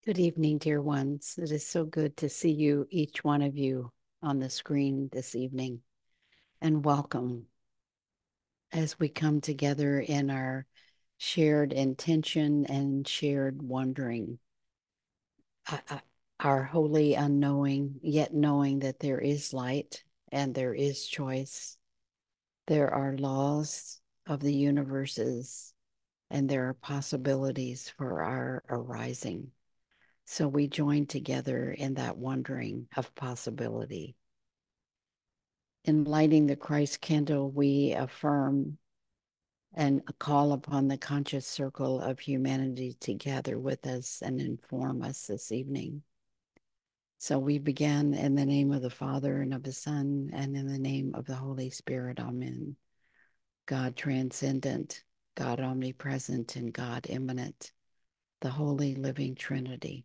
Good evening, dear ones. It is so good to see you, each one of you, on the screen this evening. And welcome as we come together in our shared intention and shared wondering, our holy unknowing, yet knowing that there is light and there is choice. There are laws of the universes and there are possibilities for our arising. So we join together in that wondering of possibility. In lighting the Christ candle, we affirm and call upon the conscious circle of humanity to gather with us and inform us this evening. So we begin in the name of the Father and of the Son and in the name of the Holy Spirit. Amen. God transcendent, God omnipresent, and God immanent, the Holy Living Trinity.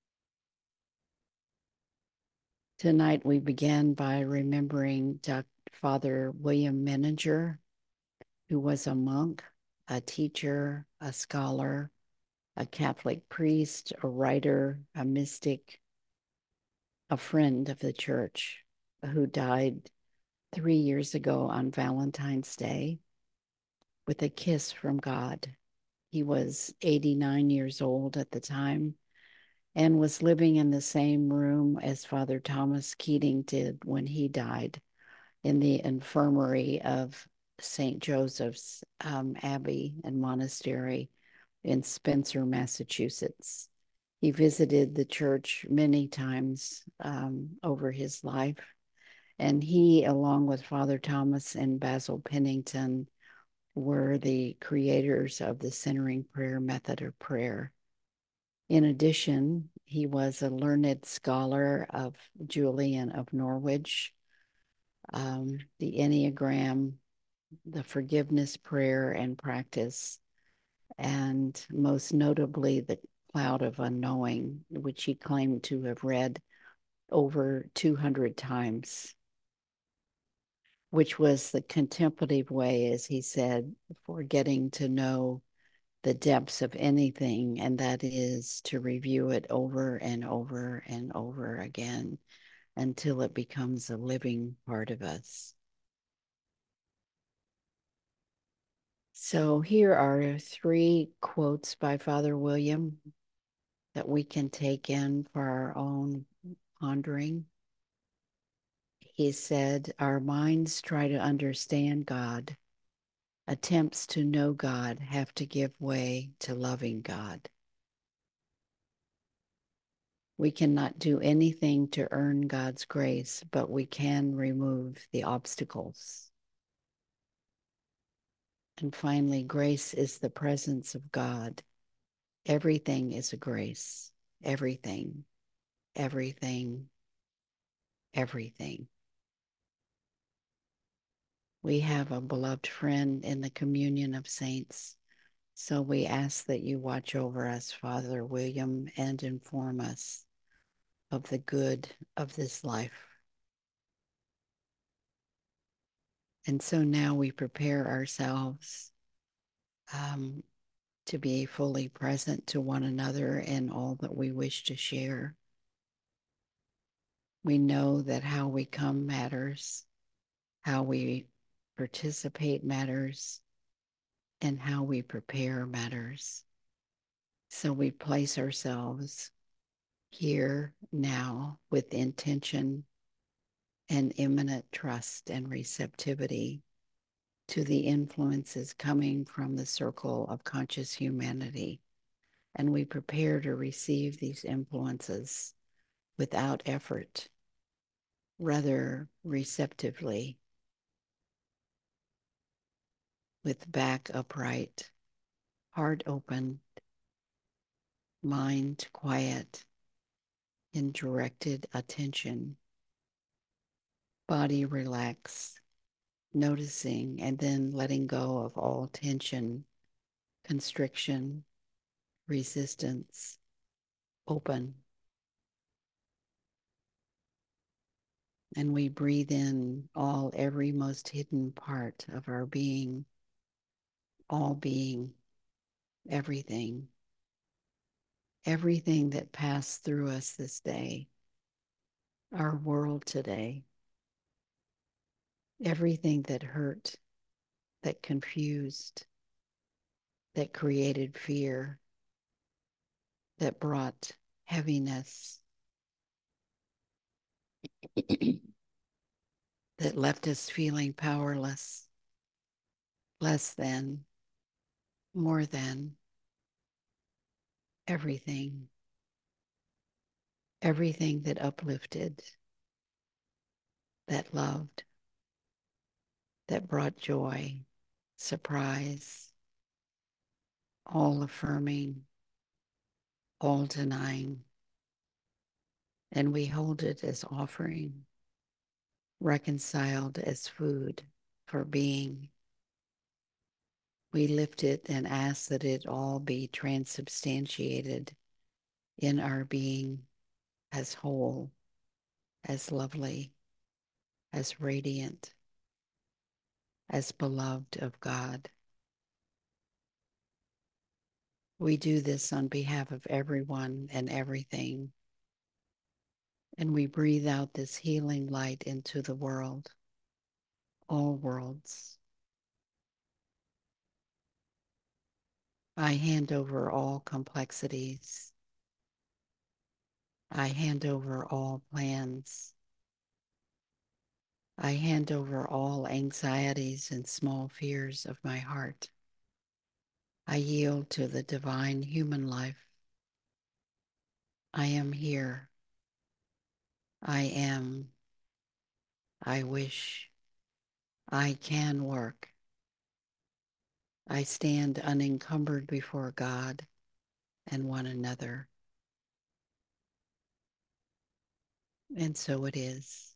Tonight we begin by remembering Father William Menninger, who was a monk, a teacher, a scholar, a Catholic priest, a writer, a mystic, a friend of the church, who died 3 years ago on Valentine's Day with a kiss from God. He was 89 years old at the time and was living in the same room as Father Thomas Keating did when he died, in the infirmary of St. Joseph's Abbey and Monastery in Spencer, Massachusetts. He visited the church many times over his life, and he, along with Father Thomas and Basil Pennington, were the creators of the centering prayer method of prayer. In addition, he was a learned scholar of Julian of Norwich, the Enneagram, the forgiveness prayer and practice, and most notably the Cloud of Unknowing, which he claimed to have read over 200 times, which was the contemplative way, as he said, for getting to know the depths of anything, and that is to review it over and over and over again until it becomes a living part of us. So here are three quotes by Father William that we can take in for our own pondering. He said, our minds try to understand God. Attempts to know God have to give way to loving God. We cannot do anything to earn God's grace, but we can remove the obstacles. And finally, grace is the presence of God. Everything is a grace. Everything, everything, everything. We have a beloved friend in the communion of saints. So we ask that you watch over us, Father William, and inform us of the good of this life. And so now we prepare ourselves to be fully present to one another in all that we wish to share. We know that how we come matters, how we participate matters, and how we prepare matters. So we place ourselves here now with intention and imminent trust and receptivity to the influences coming from the circle of conscious humanity. And we prepare to receive these influences without effort, rather receptively, with back upright, heart open, mind quiet, in directed attention, body relaxed, noticing and then letting go of all tension, constriction, resistance, open. And we breathe in every most hidden part of our being, all being, everything. everything that passed through us this day, our world today, everything that hurt, that confused, that created fear, that brought heaviness, that left us feeling powerless, less than, more than, everything, everything that uplifted, that loved, that brought joy, surprise, all affirming, all denying. And we hold it as offering, reconciled as food for being. We lift it and ask that it all be transubstantiated in our being as whole, as lovely, as radiant, as beloved of God. We do this on behalf of everyone and everything, and we breathe out this healing light into the world, all worlds. I hand over all complexities. I hand over all plans. I hand over all anxieties and small fears of my heart. I yield to the divine human life. I am here. I am. I wish. I can work. I stand unencumbered before God and one another. And so it is.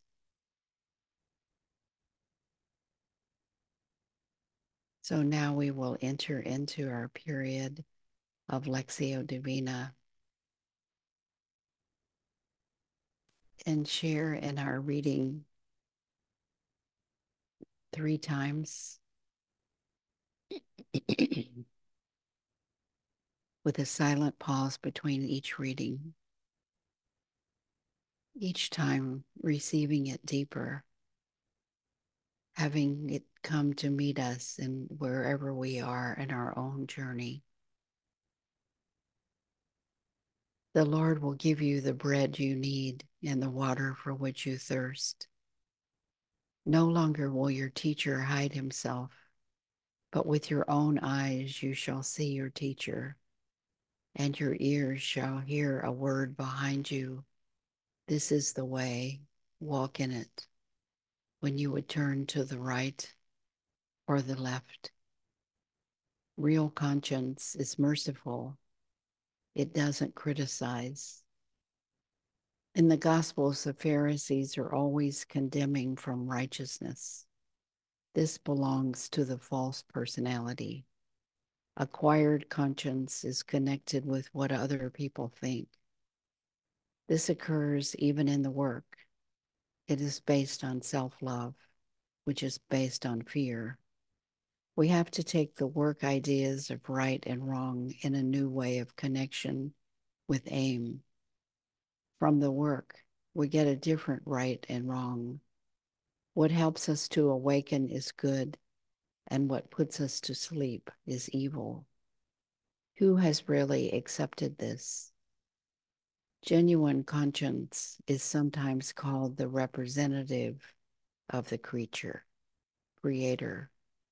So now we will enter into our period of Lectio Divina and share in our reading 3 times with a silent pause between each reading, each time receiving it deeper, having it come to meet us in wherever we are in our own journey. The Lord will give you the bread you need and the water for which you thirst. No longer will your teacher hide himself, but with your own eyes you shall see your teacher, and your ears shall hear a word behind you. This is the way, walk in it. When you would turn to the right or the left. Real conscience is merciful. It doesn't criticize. In the Gospels, the Pharisees are always condemning from righteousness. This belongs to the false personality. Acquired conscience is connected with what other people think. This occurs even in the work. It is based on self-love, which is based on fear. We have to take the work ideas of right and wrong in a new way of connection with aim. From the work, we get a different right and wrong. What helps us to awaken is good, and what puts us to sleep is evil. Who has really accepted this? Genuine conscience is sometimes called the representative of the creator.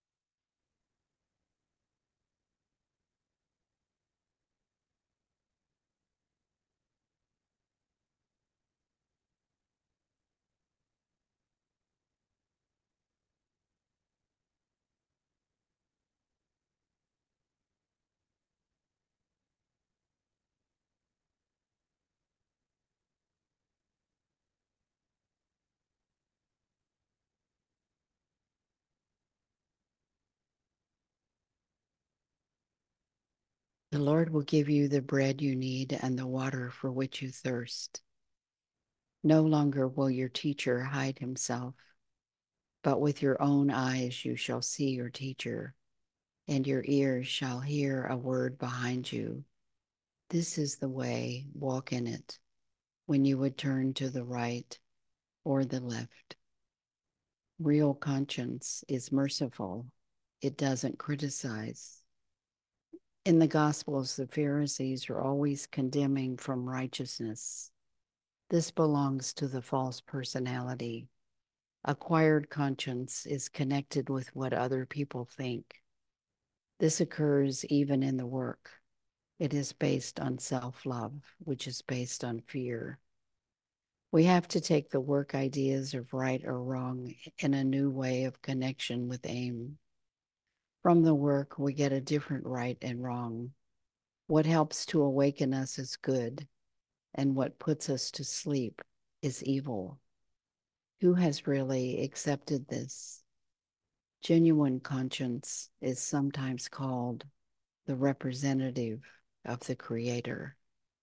The Lord will give you the bread you need and the water for which you thirst. No longer will your teacher hide himself, but with your own eyes you shall see your teacher, and your ears shall hear a word behind you. This is the way, walk in it, when you would turn to the right or the left. Real conscience is merciful, it doesn't criticize. In the Gospels, the Pharisees are always condemning from righteousness. This belongs to the false personality. Acquired conscience is connected with what other people think. This occurs even in the work. It is based on self love, which is based on fear. We have to take the work ideas of right or wrong in a new way of connection with aim. From the work, we get a different right and wrong. What helps to awaken us is good, and what puts us to sleep is evil. Who has really accepted this? Genuine conscience is sometimes called the representative of the Creator.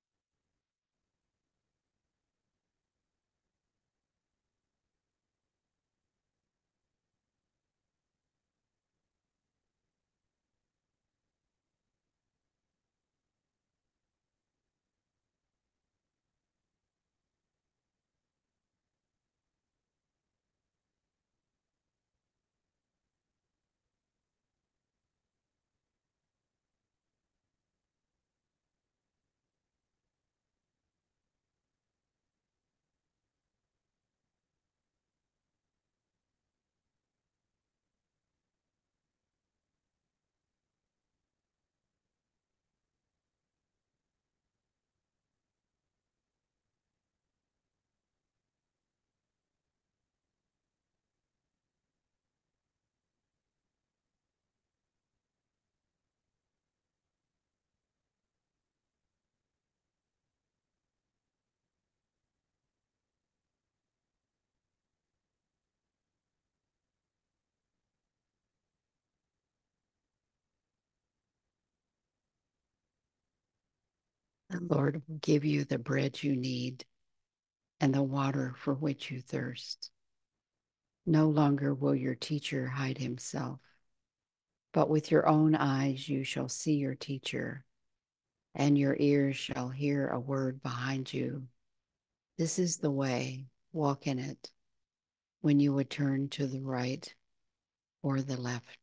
The Lord will give you the bread you need and the water for which you thirst. No longer will your teacher hide himself, but with your own eyes you shall see your teacher, and your ears shall hear a word behind you. This is the way, walk in it, when you would turn to the right or the left.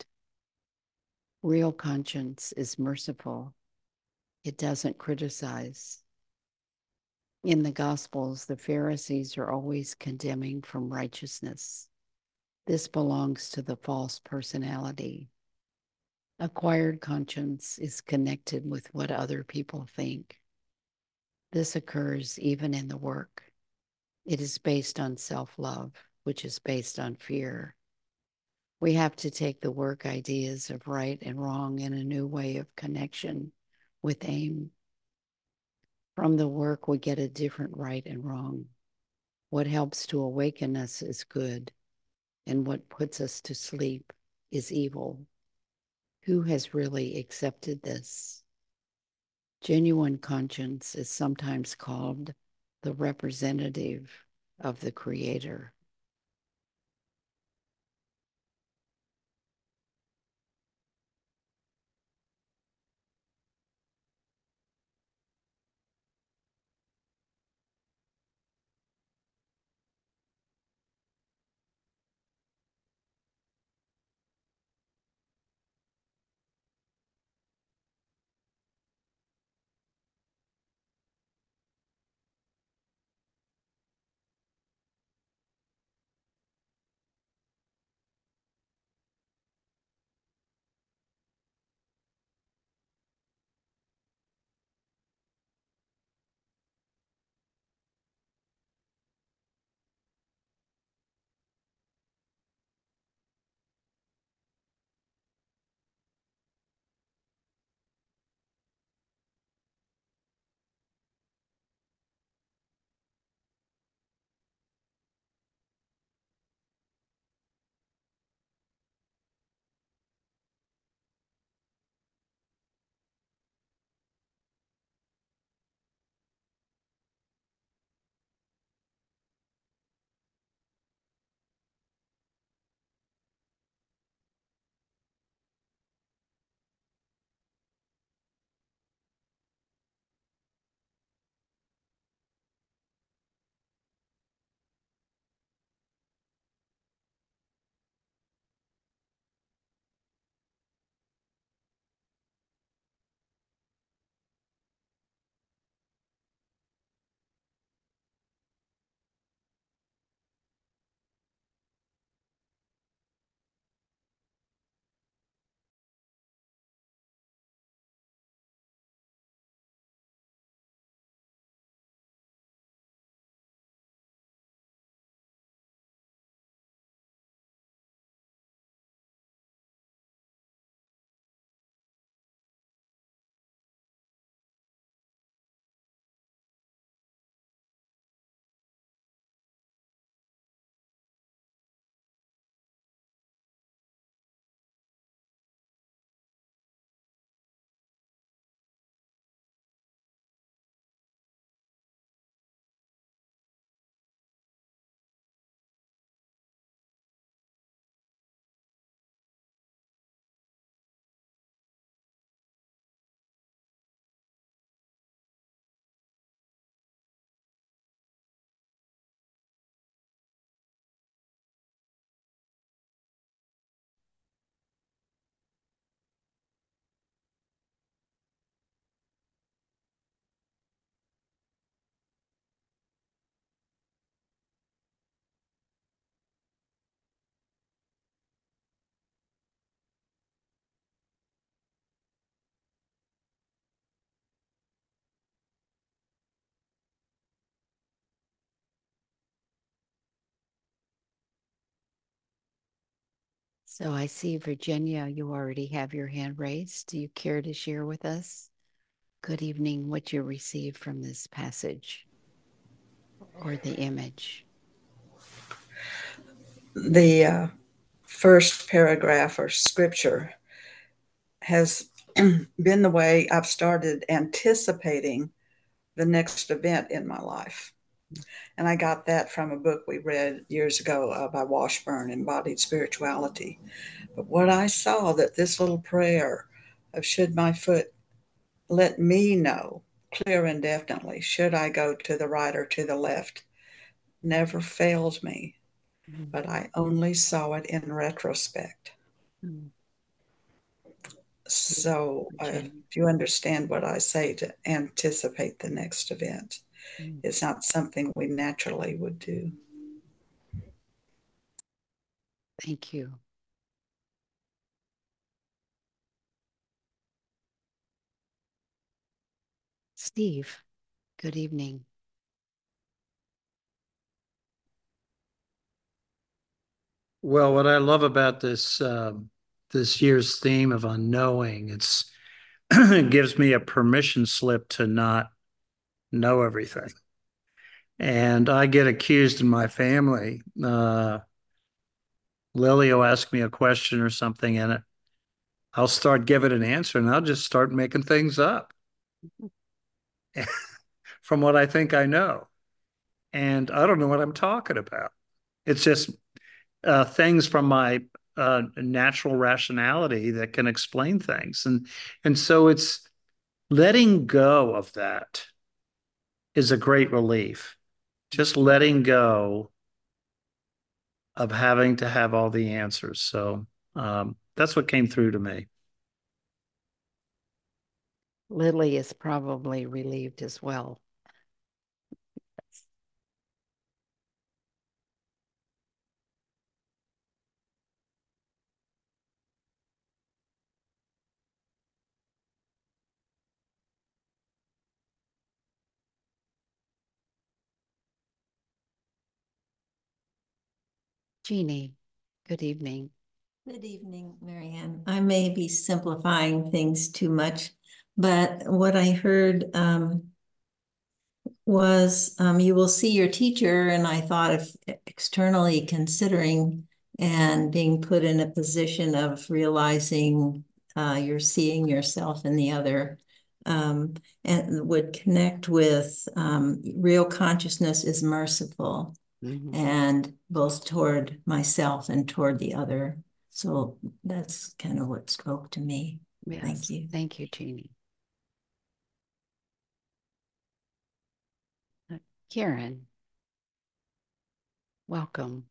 Real conscience is merciful, it doesn't criticize. In the Gospels, the Pharisees are always condemning from righteousness. This belongs to the false personality. Acquired conscience is connected with what other people think. This occurs even in the work. It is based on self love, which is based on fear. We have to take the work ideas of right and wrong in a new way of connection with aim. From the work, we get a different right and wrong. What helps to awaken us is good, and what puts us to sleep is evil. Who has really accepted this? Genuine conscience is sometimes called the representative of the Creator. So I see, Virginia, you already have your hand raised. Do you care to share with us? Good evening, what you received from this passage or the image. The first paragraph or scripture has been the way I've started anticipating the next event in my life. And I got that from a book we read years ago by Washburn, Embodied Spirituality. But what I saw that this little prayer of should my foot let me know clear and definitely, should I go to the right or to the left, never failed me. Mm. But I only saw it in retrospect. Mm. So, Virginia. if you understand what I say to anticipate the next event, Mm. it's not something we naturally would do. Thank you. Steve, good evening. Well, what I love about this year's theme of unknowing, it gives me a permission slip to not know everything. And I get accused in my family. Lily will ask me a question or something, and I'll start giving an answer, and I'll just start making things up from what I think I know. And I don't know what I'm talking about. It's just things from my natural rationality that can explain things, and so it's letting go of that is a great relief. Just letting go of having to have all the answers. So that's what came through to me. Lily is probably relieved as well. Jeannie, good evening. Good evening, Marianne. I may be simplifying things too much, but what I heard was you will see your teacher, and I thought of externally considering and being put in a position of realizing you're seeing yourself in the other, and would connect with real consciousness is merciful, Mhm. and both toward myself and toward the other. So that's kind of what spoke to me. Thank Yes, you. thank you, Jeannie. Karen, welcome.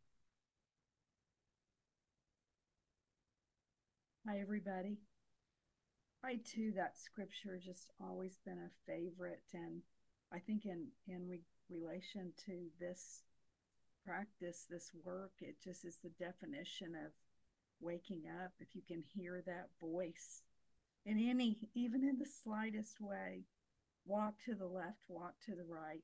Hi, everybody. I too, that scripture just always been a favorite, and I think in relation to this practice, this work, it just is the definition of waking up. If you can hear that voice in any, even in the slightest way, walk to the left, walk to the right,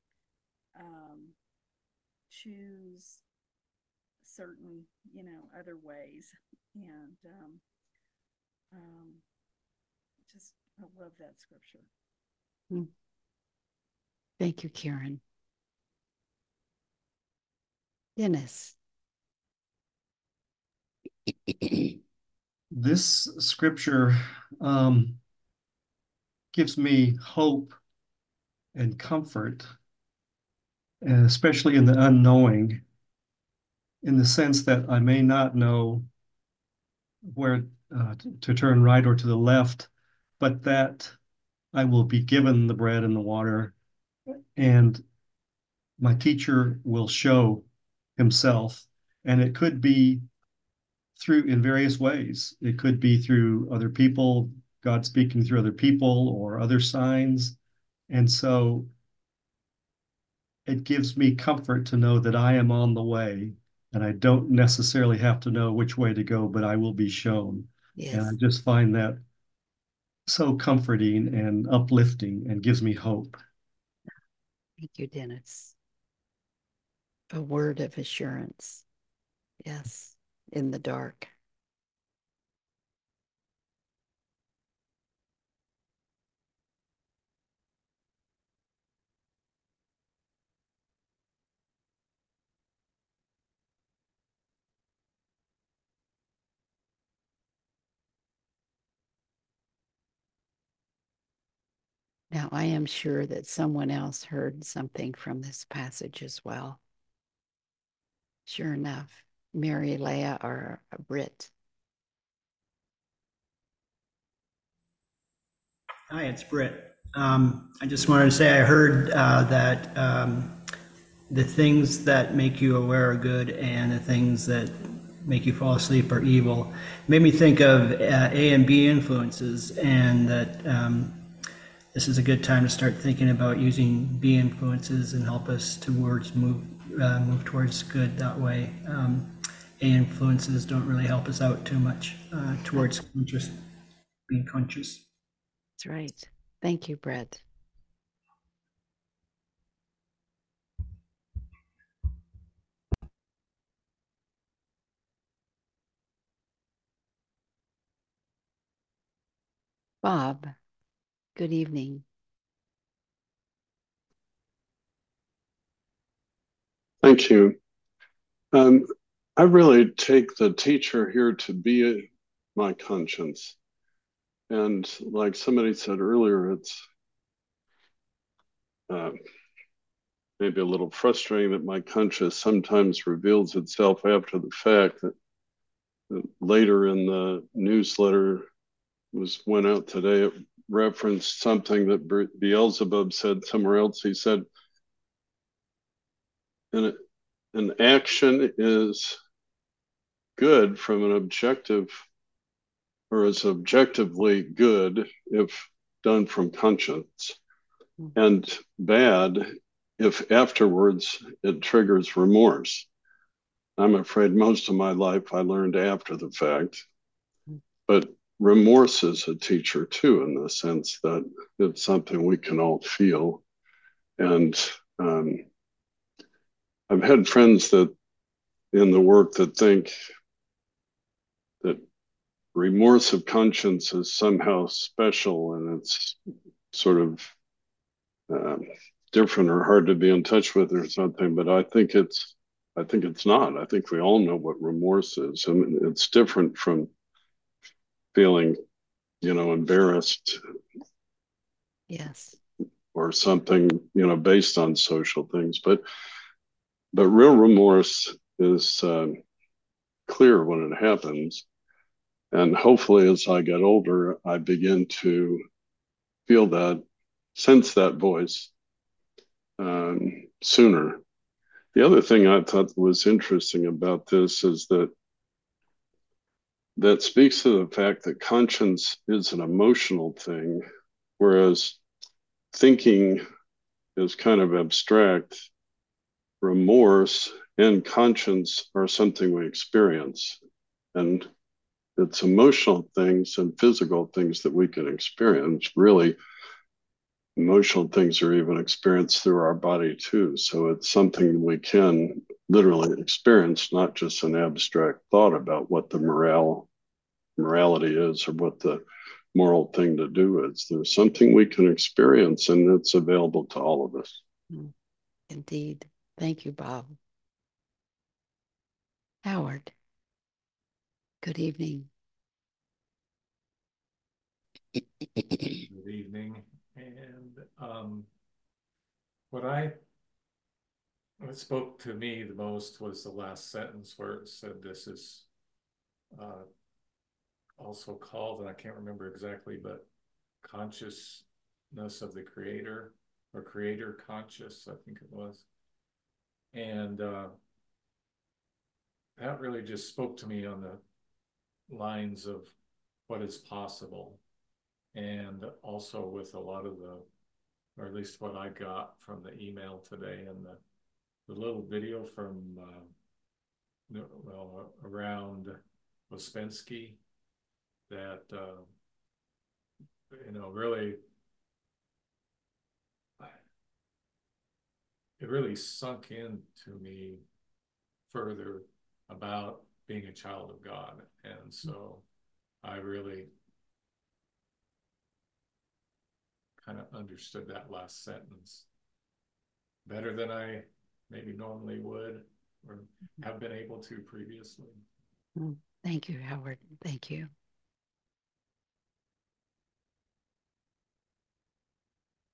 choose certain, other ways, and um, just I love that scripture. Mm. Thank you, Karen. Dennis. This scripture um, gives me hope and comfort, and especially in the unknowing, in the sense that I may not know where to turn right or to the left, but that I will be given the bread and the water, and my teacher will show himself. And it could be through in various ways. It could be through other people, God speaking through other people, or other signs. And so it gives me comfort to know that I am on the way, and I don't necessarily have to know which way to go, but I will be shown. And I Yes, just find that so comforting and uplifting and gives me hope. thank you, Dennis. A word of assurance. Yes, in the dark. Now, I am sure that someone else heard something from this passage as well. Sure enough, Mary, Leah, or Britt. Hi, it's Britt. I just wanted to say I heard that the things that make you aware are good and the things that make you fall asleep are evil. It made me think of A and B influences, and that this is a good time to start thinking about using B influences and help us towards move towards good that way. A influences don't really help us out too much towards being conscious. That's right. Thank you, Brett. Bob, good evening. Thank you. I really take the teacher here to be my conscience. And like somebody said earlier, it's maybe a little frustrating that my conscience sometimes reveals itself after the fact. That later in the newsletter went out today, it referenced something that Beelzebub said somewhere else. He said, an action is good from an objective, or is objectively good if done from conscience, and bad if afterwards it triggers remorse. I'm afraid most of my life I learned after the fact, but remorse is a teacher too, in the sense that it's something we can all feel. And I've had friends that in the work that think that remorse of conscience is somehow special and it's sort of different or hard to be in touch with or something. But I think it's not. I think we all know what remorse is. I mean, it's different from feeling, embarrassed. Yes. Or something, based on social things. But real remorse is clear when it happens. And hopefully, as I get older, I begin to feel that, sense that voice sooner. The other thing I thought was interesting about this is that speaks to the fact that conscience is an emotional thing, whereas thinking is kind of abstract. Remorse and conscience are something we experience. And it's emotional things and physical things that we can experience. Really, emotional things are even experienced through our body too. So it's something we can literally experience, not just an abstract thought about what the morality is or what the moral thing to do is. There's something we can experience, and it's available to all of us. Indeed. Thank you, Bob. Howard, good evening. Good evening. And what spoke to me the most was the last sentence where it said this is also called, and I can't remember exactly, but consciousness of the creator, or creator conscious, I think it was. And that really just spoke to me on the lines of what is possible. And also with a lot of or at least what I got from the email today, and the little video from, around Ouspensky that, really, it really sunk into me further about being a child of God. And so I really kind of understood that last sentence better than I maybe normally would or have been able to previously. Thank you, Howard. Thank you.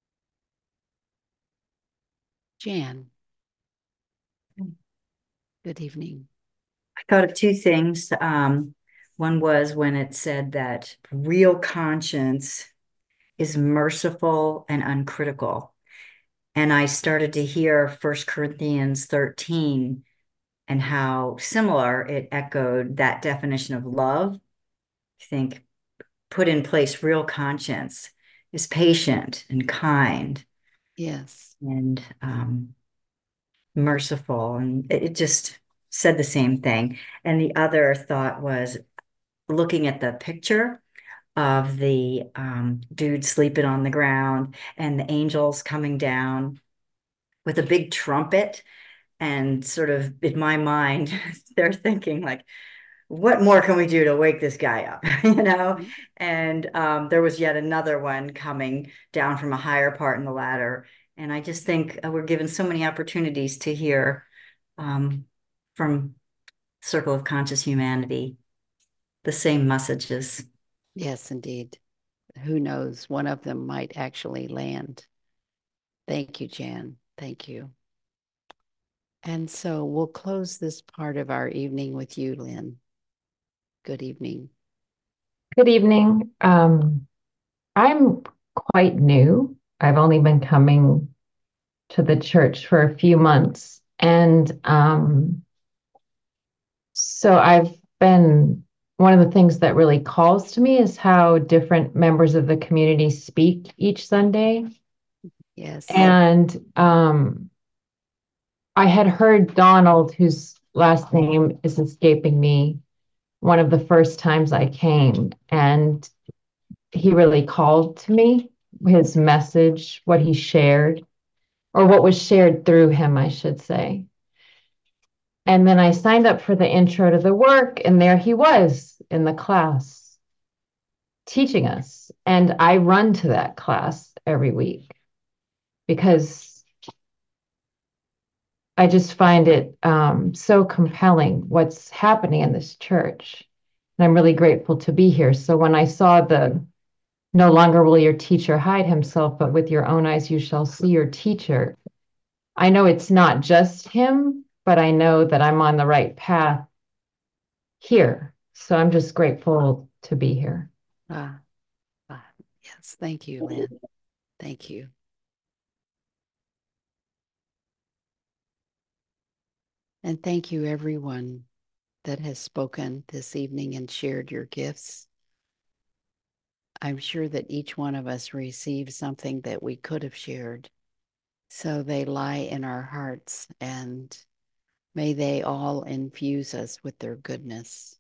Jan. Good evening. I thought of two things. One was when it said that real conscience is merciful and uncritical. And I started to hear 1 Corinthians 13 and how similar it echoed that definition of love. I think put in place real conscience is patient and kind. Yes. And merciful. And it just said the same thing. And the other thought was looking at the picture of the dude sleeping on the ground and the angels coming down with a big trumpet. And sort of in my mind, they're thinking like, what more can we do to wake this guy up? And there was yet another one coming down from a higher part in the ladder. And I just think we're given so many opportunities to hear from Circle of Conscious Humanity the same messages. Yes, indeed. Who knows? One of them might actually land. Thank you, Jan. Thank you. And so we'll close this part of our evening with you, Lynn. Good evening. Good evening. I'm quite new. I've only been coming to the church for a few months. And so one of the things that really calls to me is how different members of the community speak each Sunday. Yes. And I had heard Donald, whose last name is escaping me, one of the first times I came, and he really called to me, his message, what he shared, or what was shared through him, I should say. And then I signed up for the intro to the work, and there he was in the class teaching us. And I run to that class every week because I just find it so compelling what's happening in this church. And I'm really grateful to be here. So when I saw the "No longer will your teacher hide himself, but with your own eyes you shall see your teacher," I know it's not just him, but I know that I'm on the right path here. So I'm just grateful to be here. Yes, thank you, Lynn. Thank you. And thank you, everyone that has spoken this evening and shared your gifts. I'm sure that each one of us received something that we could have shared. So they lie in our hearts, and may they all infuse us with their goodness.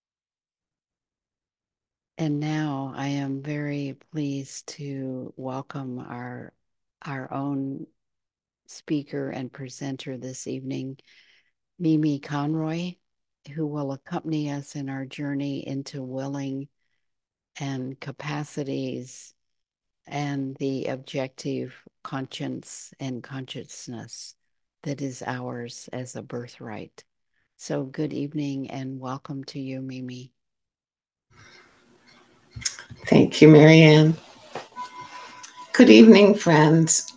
And now I am very pleased to welcome our own speaker and presenter this evening, Mimi Conroy, who will accompany us in our journey into willing and capacities and the objective conscience and consciousness that is ours as a birthright. So good evening and welcome to you, Mimi. Thank you, Marianne. Good evening, friends.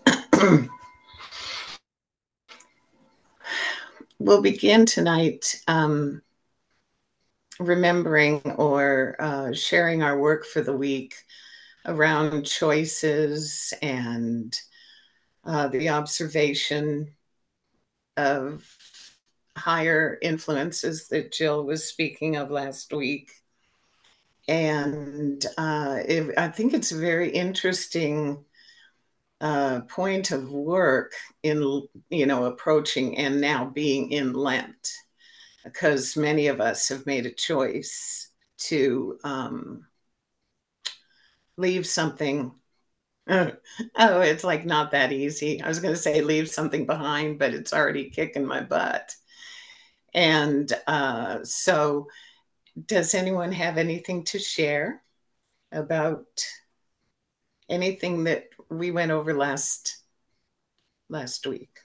We'll begin tonight remembering or sharing our work for the week around choices and the observation of higher influences that Jill was speaking of last week. And I think it's a very interesting point of work in, approaching and now being in Lent, because many of us have made a choice to leave something. Oh, it's like not that easy. I was going to say leave something behind, but it's already kicking my butt. And so does anyone have anything to share about anything that we went over last week?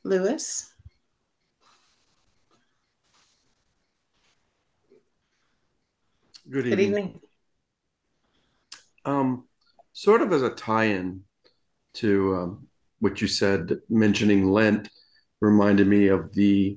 Lewis? Good Good evening. evening. Sort of as a tie-in to what you said, mentioning Lent reminded me of the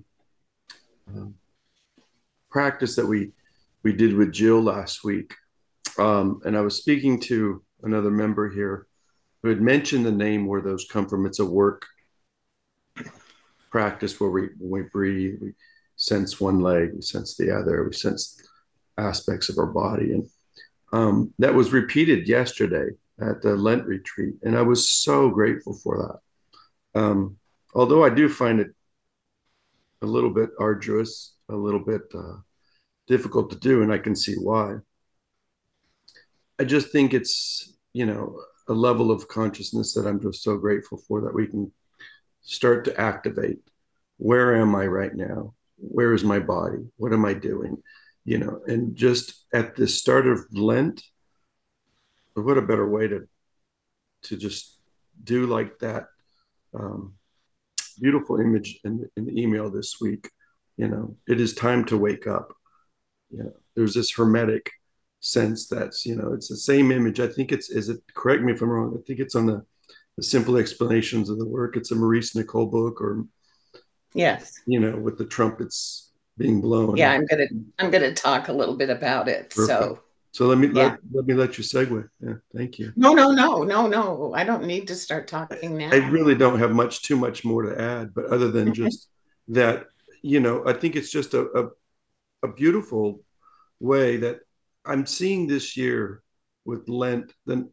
practice that we did with Jill last week. And I was speaking to another member here who had mentioned the name where those come from. It's a work practice where when we breathe, we sense one leg, we sense the other, we sense aspects of our body. And that was repeated yesterday at the Lent retreat. And I was so grateful for that. Although I do find it a little bit arduous, a little bit difficult to do, and I can see why. I just think it's, a level of consciousness that I'm just so grateful for, that we can start to activate. Where am I right now? Where is my body? What am I doing? And just at the start of Lent, what a better way to just do like that. Beautiful image in the email this week. It is time to wake up. There's this hermetic sense that's, it's the same image. I think is it, correct me if I'm wrong, I think it's on the Simple Explanations of the Work. It's a Maurice Nicole book, or Yes. with the trumpets being blown. Yeah, I'm gonna talk a little bit about it. Perfect. So let me let you segue. Yeah, thank you. No. I don't need to start talking now. I really don't have too much more to add, but other than just that, I think it's just a beautiful way that I'm seeing this year with Lent than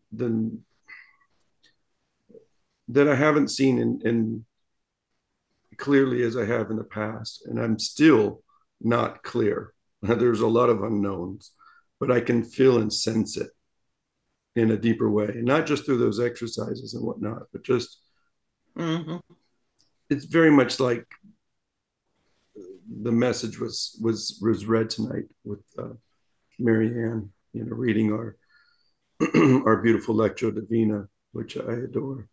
that I haven't seen in clearly as I have in the past. And I'm still not clear. There's a lot of unknowns, but I can feel and sense it in a deeper way, not just through those exercises and whatnot, but just it's very much like the message was read tonight with Marianne, reading our our beautiful Lectio Divina, which I adore.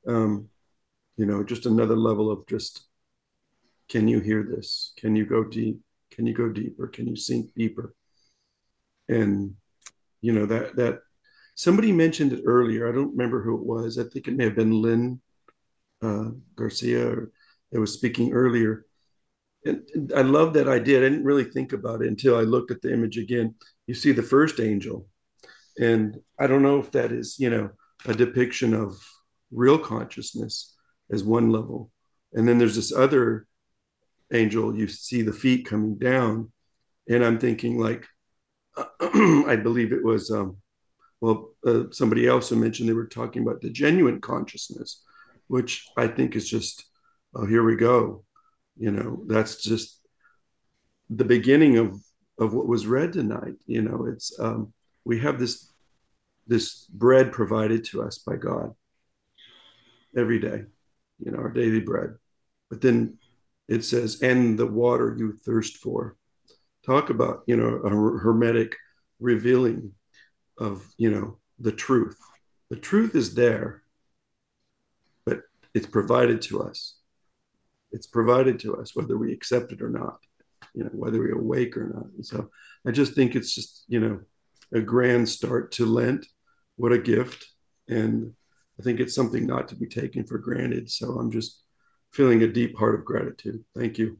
Just another level of just, can you hear this? Can you go deep? Can you go deeper? Can you sink deeper? And that somebody mentioned it earlier. I don't remember who it was. I think it may have been Lynn Garcia that was speaking earlier. And I love that idea. I didn't really think about it until I looked at the image again. You see the first angel, and I don't know if that is, a depiction of real consciousness as one level. And then there's this other angel, you see the feet coming down. And I'm thinking like, I believe it was, somebody else who mentioned they were talking about the genuine consciousness, which I think is just, oh, here we go. That's just the beginning of what was read tonight. It's we have this bread provided to us by God every day, our daily bread. But then it says, and the water you thirst for. Talk about, a hermetic revealing of, the truth. The truth is there, but it's provided to us. It's provided to us, whether we accept it or not, whether we awake or not. And so I just think it's just, a grand start to Lent. What a gift. And I think it's something not to be taken for granted. So I'm just feeling a deep heart of gratitude. Thank you.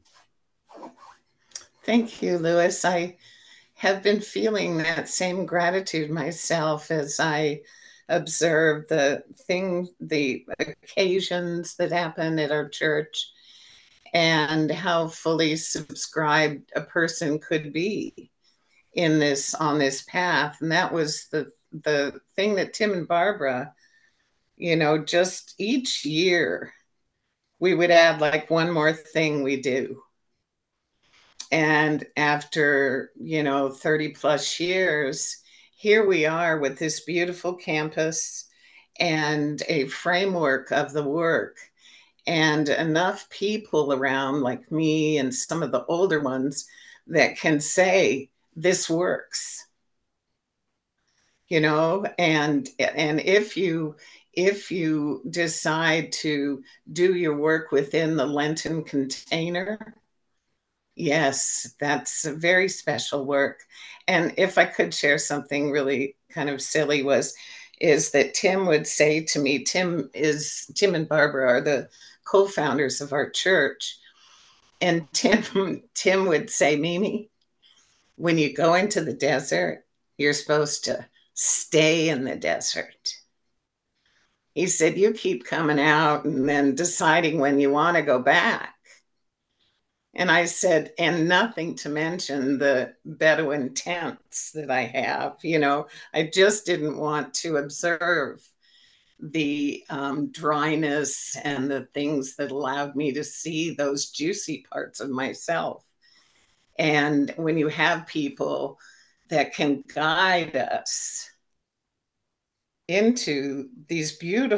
Thank you, Lewis. I have been feeling that same gratitude myself as I observe the occasions that happen at our church, and how fully subscribed a person could be on this path. And that was the thing that Tim and Barbara, just each year we would add like one more thing we do. And after, 30 plus years, here we are with this beautiful campus and a framework of the work, and enough people around like me and some of the older ones that can say this works, and if you if you decide to do your work within the Lenten container, yes, that's a very special work. And if I could share something really kind of silly is that Tim would say to me, Tim and Barbara are the co-founders of our church. And Tim would say, Mimi, when you go into the desert, you're supposed to stay in the desert. He said, you keep coming out and then deciding when you want to go back. And I said, and nothing to mention the Bedouin tents that I have. I just didn't want to observe the dryness and the things that allowed me to see those juicy parts of myself. And when you have people that can guide us into these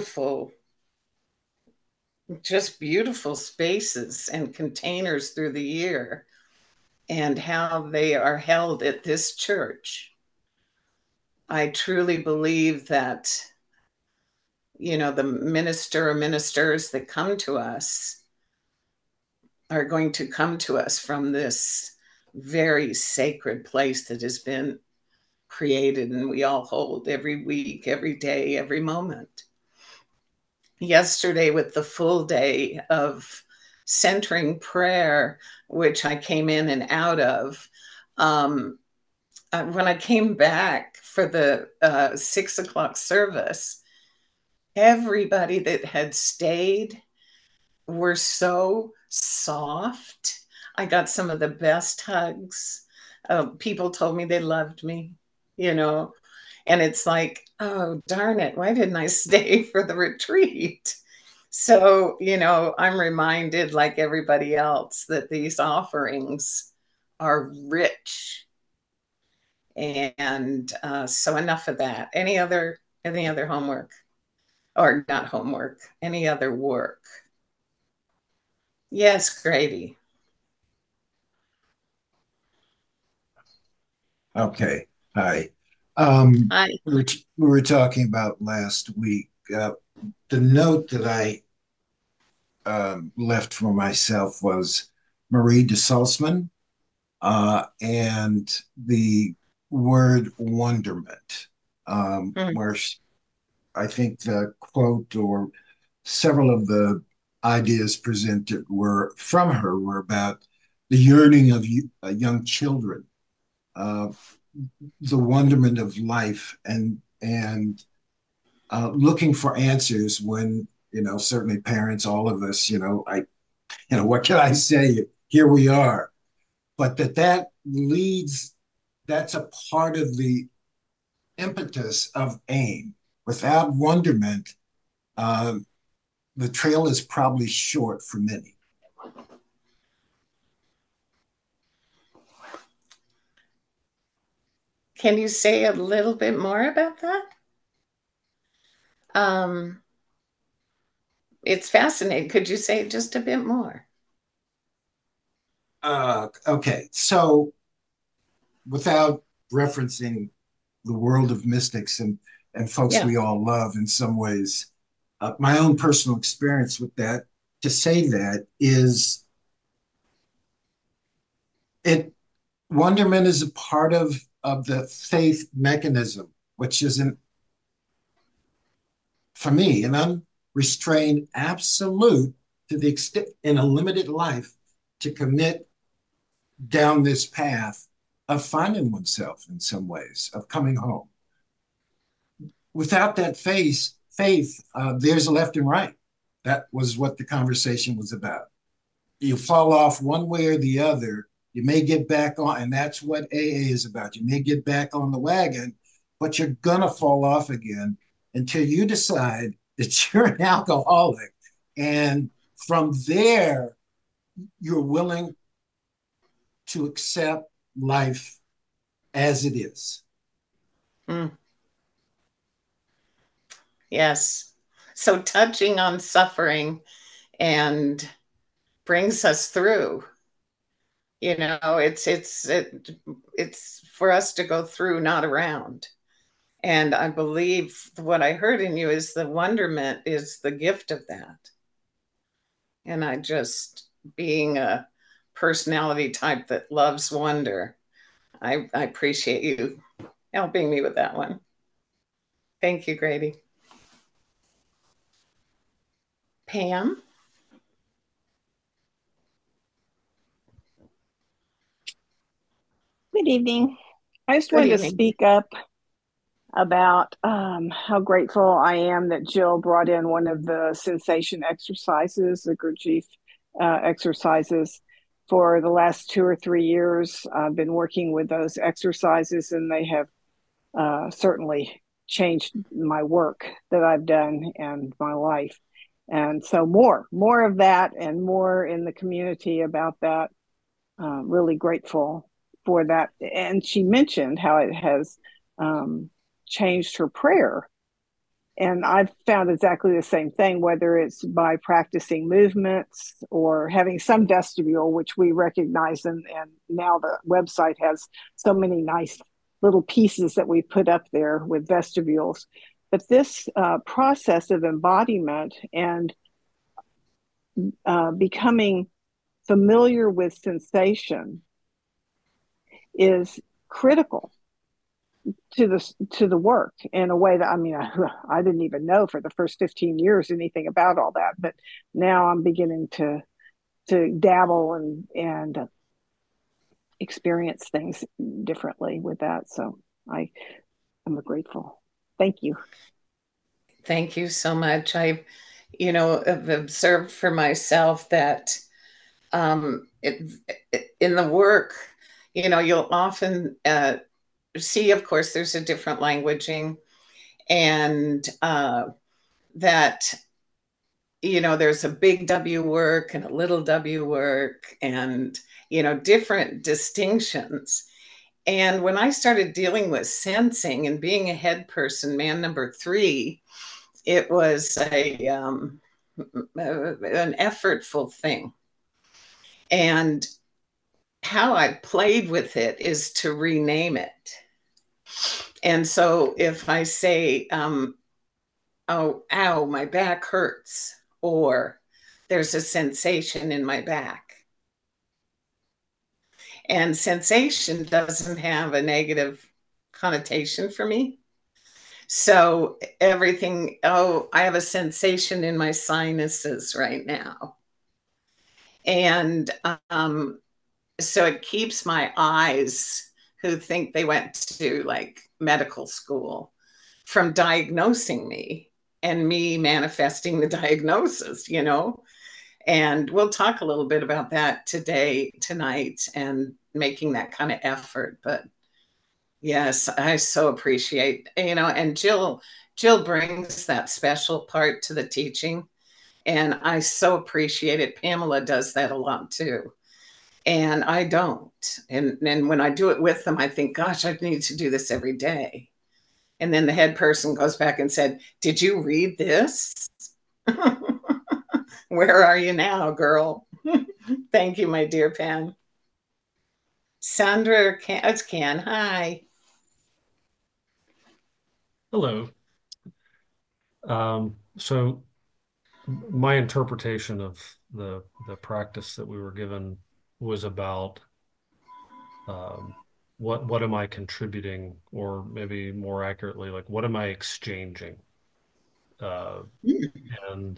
just beautiful spaces and containers through the year, and how they are held at this church, I truly believe that, the minister or ministers that come to us are going to come to us from this very sacred place that has been created and we all hold every week, every day, every moment. Yesterday, with the full day of centering prayer, which I came in and out of, when I came back for the 6 o'clock service, everybody that had stayed were so soft. I got some of the best hugs. People told me they loved me, and it's like, oh, darn it, why didn't I stay for the retreat? So, I'm reminded, like everybody else, that these offerings are rich. And so enough of that. Any other homework? Or not homework, any other work? Yes, Grady. Okay. Hi. Hi. We were talking about last week. The note that I left for myself was Marie de Salzman and the word wonderment, where I think the quote or several of the ideas presented were from her were about the yearning of young children, the wonderment of life, and looking for answers when certainly parents, all of us, what can I say? Here we are, but that leads. That's a part of the impetus of AIM. Without wonderment, the trail is probably short for many. Can you say a little bit more about that? It's fascinating. Could you say just a bit more? Okay, so without referencing the world of mystics and folks we all love in some ways, my own personal experience with that, to say that is wonderment is a part of the faith mechanism, which isn't, for me, an unrestrained absolute to the extent in a limited life to commit down this path of finding oneself in some ways, of coming home. Without that faith, there's a left and right. That was what the conversation was about. You fall off one way or the other. You may get back on, and that's what AA is about. You may get back on the wagon, but you're gonna fall off again until you decide that you're an alcoholic. And from there, you're willing to accept life as it is. Yes. So touching on suffering and brings us through. It's for us to go through, not around. And I believe what I heard in you is the wonderment is the gift of that. And I just, being a personality type that loves wonder, I appreciate you helping me with that one. Thank you, Grady. Pam? Good evening. I just Good wanted to evening. speak up about how grateful I am that Jill brought in one of the sensation exercises, the Gurdjieff exercises. For the last 2 or 3 years, I've been working with those exercises, and they have certainly changed my work that I've done and my life. And so more of that and more in the community about that. Really grateful for that. And she mentioned how it has changed her prayer. And I've found exactly the same thing, whether it's by practicing movements or having some vestibule, which we recognize. And now the website has so many nice little pieces that we put up there with vestibules. But this process of embodiment and becoming familiar with sensation is critical to the work in a way that, I mean, I didn't even know for the first 15 years anything about all that, but now I'm beginning to dabble and experience things differently with that. So I'm grateful. Thank you. Thank you so much. I've observed for myself that in the work, you'll often see, of course, there's a different languaging, and that, there's a big W work and a little W work, and, different distinctions. And when I started dealing with sensing and being a head person, man number 3, it was an effortful thing. And how I played with it is to rename it. And so if I say, oh, ow, my back hurts, or there's a sensation in my back. And sensation doesn't have a negative connotation for me. So everything, oh, I have a sensation in my sinuses right now. And so it keeps my eyes, who think they went to like medical school, from diagnosing me and me manifesting the diagnosis, And we'll talk a little bit about that tonight, and making that kind of effort. But yes, I so appreciate, and Jill brings that special part to the teaching. And I so appreciate it. Pamela does that a lot too. And I don't. And when I do it with them, I think, gosh, I need to do this every day. And then the head person goes back and said, did you read this? Where are you now, girl? Thank you, my dear Pam. Sandra, it's Ken. Hi. Hello. So my interpretation of the practice that we were given was about what am I contributing, or maybe more accurately, like what am I exchanging? And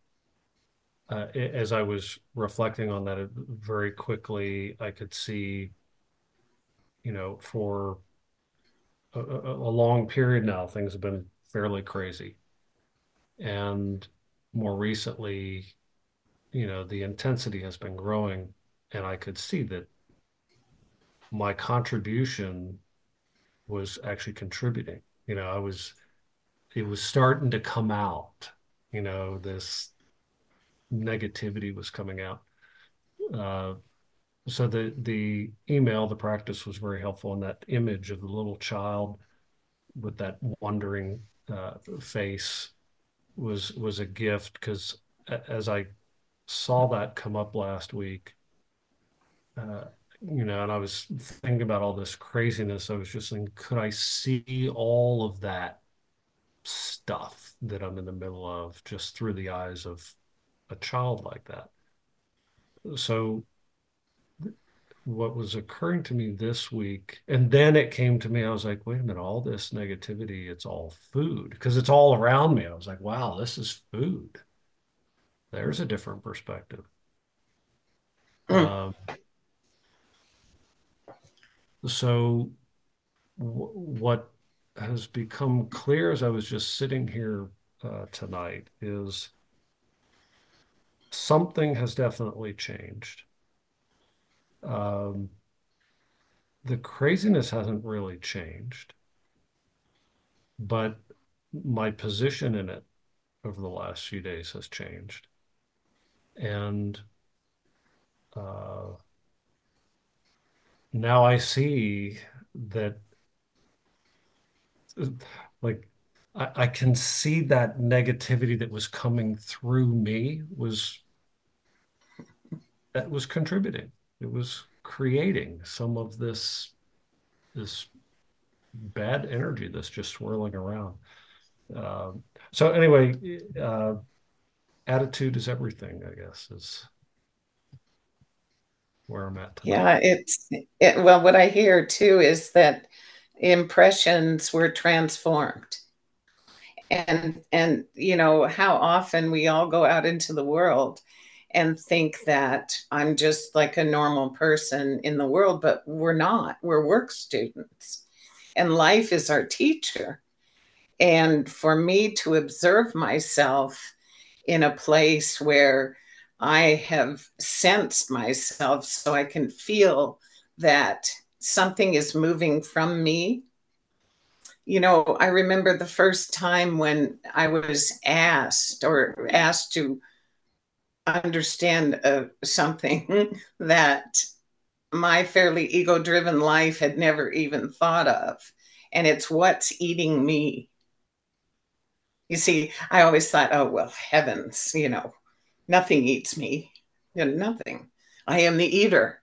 as I was reflecting on that very quickly, I could see, for a long period now, things have been fairly crazy. And more recently, the intensity has been growing, and I could see that my contribution was actually contributing. It was starting to come out, this negativity was coming out. So the email, the practice was very helpful, and that image of the little child with that wondering face was a gift, because as I saw that come up last week, you know, and I was thinking about all this craziness. I was just thinking, could I see all of that stuff that I'm in the middle of just through the eyes of a child like that? So what was occurring to me this week, and then it came to me, I was like, wait a minute, all this negativity, it's all food, because it's all around me. I was like, wow, this is food. There's a different perspective. So what has become clear as I was just sitting here tonight is something has definitely changed. The craziness hasn't really changed, but my position in it over the last few days has changed. And now I see that, like, I can see that negativity that was coming through me was contributing. It was creating some of this bad energy that's just swirling around. So anyway, attitude is everything, I guess, is where I'm at tonight. Yeah, well, what I hear too is that impressions were transformed. And you know, how often we all go out into the world and think that I'm just like a normal person in the world, but we're not. We're work students. And life is our teacher. And for me to observe myself in a place where I have sensed myself so I can feel that something is moving from me. You know, I remember the first time when I was asked to understand something that my fairly ego-driven life had never even thought of. And it's what's eating me. You see, I always thought, oh, well, heavens, you know, nothing eats me. You know, nothing. I am the eater.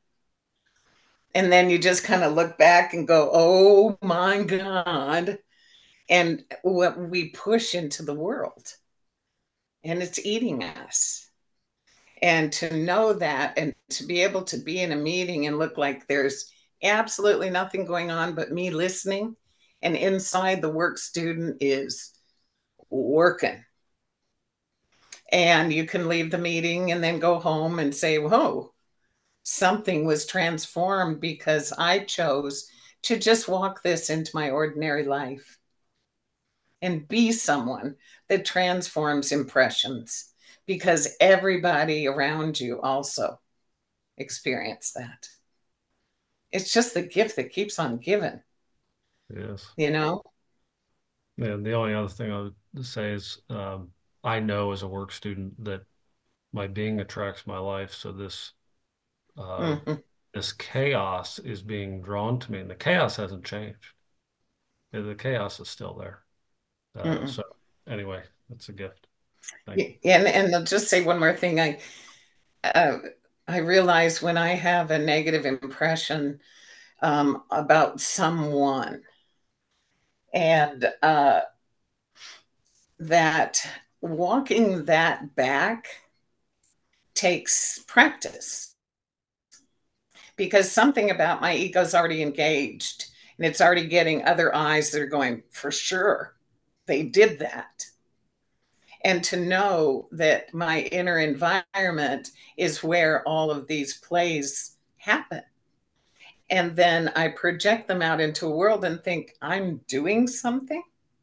And then you just kind of look back and go, oh my God. And what we push into the world. And it's eating us. And to know that and to be able to be in a meeting and look like there's absolutely nothing going on but me listening, and inside the work student is working. And you can leave the meeting and then go home and say, whoa, something was transformed because I chose to just walk this into my ordinary life and be someone that transforms impressions, because everybody around you also experience that. It's just the gift that keeps on giving. Yes. You know? And the only other thing I would say is I know as a work student that my being attracts my life. So this this chaos is being drawn to me, and the chaos hasn't changed. The chaos is still there. So anyway, that's a gift. Thank you. And I'll just say one more thing. I realize when I have a negative impression about someone, and that walking that back takes practice, because something about my ego is already engaged and it's already getting other eyes that are going, for sure, they did that. And to know that my inner environment is where all of these plays happen. And then I project them out into a world and think, I'm doing something.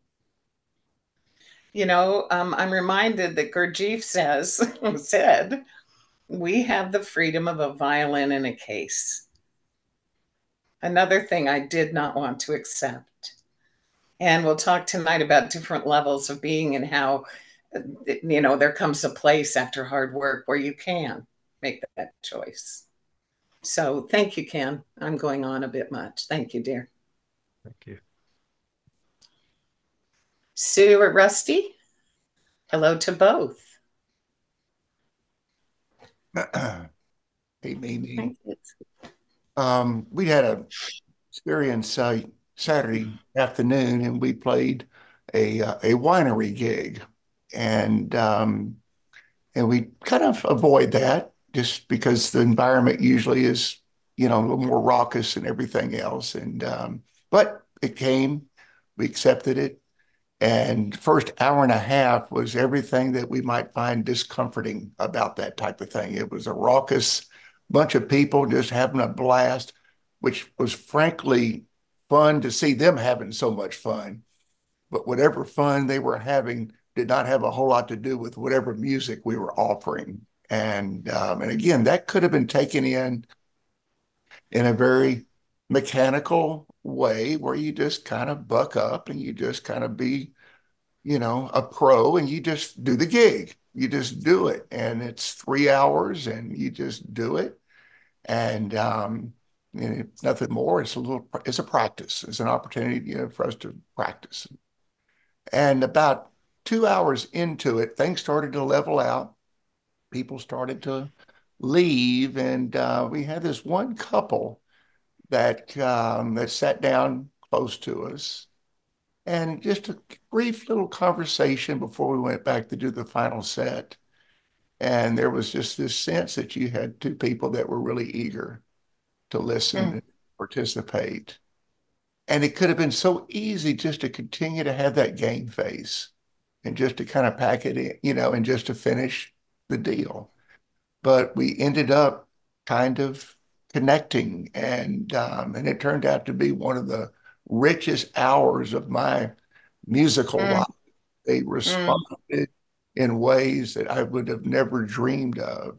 You know, I'm reminded that Gurdjieff said, we have the freedom of a violin in a case. Another thing I did not want to accept. And we'll talk tonight about different levels of being and how, you know, there comes a place after hard work where you can make that choice. So thank you, Ken. I'm going on a bit much. Thank you, dear. Thank you. Sue or Rusty? Hello to both. Hey, Mimi. we had a experience Saturday afternoon, and we played a winery gig, and we kind of avoid that just because the environment usually is, a little more raucous and everything else. And but it came, we accepted it, and first hour and a half was everything that we might find discomforting about that type of thing. It was a raucous bunch of people just having a blast, which was frankly fun to see them having so much fun. But whatever fun they were having did not have a whole lot to do with whatever music we were offering. And again, that could have been taken in a very mechanical way where you just kind of buck up and you just kind of be, a pro, and you just do the gig. You just do it. And it's 3 hours and you just do it. And it's nothing more. It's a practice. It's an opportunity, for us to practice. And about 2 hours into it, things started to level out. People started to leave, and we had this one couple that sat down close to us, and just a brief little conversation before we went back to do the final set. And there was just this sense that you had two people that were really eager to listen and participate. And it could have been so easy just to continue to have that game face and just to kind of pack it in, and just to finish the deal. But we ended up kind of connecting, and it turned out to be one of the richest hours of my musical life. They responded in ways that I would have never dreamed of.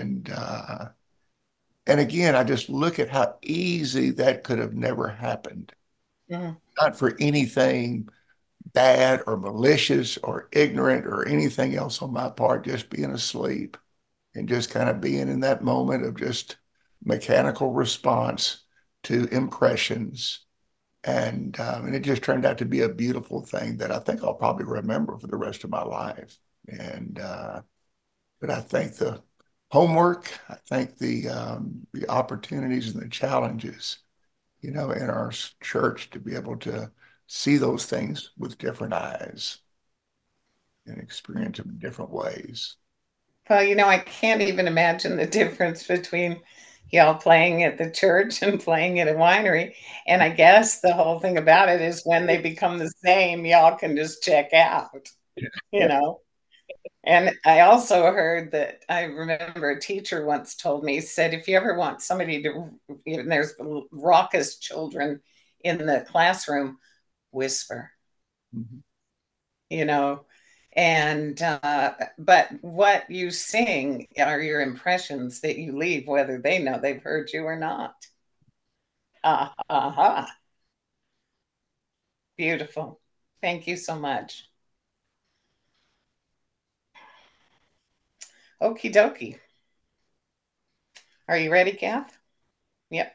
And again, I just look at how easy that could have never happened. Not for anything bad or malicious or ignorant or anything else on my part, just being asleep and just kind of being in that moment of just mechanical response to impressions. And it just turned out to be a beautiful thing that I think I'll probably remember for the rest of my life. But I think the homework, I think the opportunities and the challenges, in our church to be able to see those things with different eyes and experience them in different ways. Well, I can't even imagine the difference between y'all playing at the church and playing at a winery. And I guess the whole thing about it is when they become the same, y'all can just check out, And I also heard that I remember a teacher once told me, said, if you ever want somebody to, there's raucous children in the classroom, whisper, and but what you sing are your impressions that you leave, whether they know they've heard you or not. Beautiful. Thank you so much. Okie dokie. Are you ready, Kath? Yep.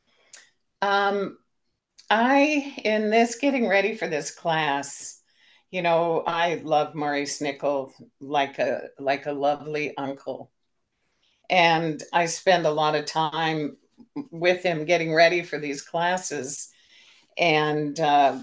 In this getting ready for this class, I love Maurice Nicoll like a lovely uncle. And I spend a lot of time with him getting ready for these classes. And,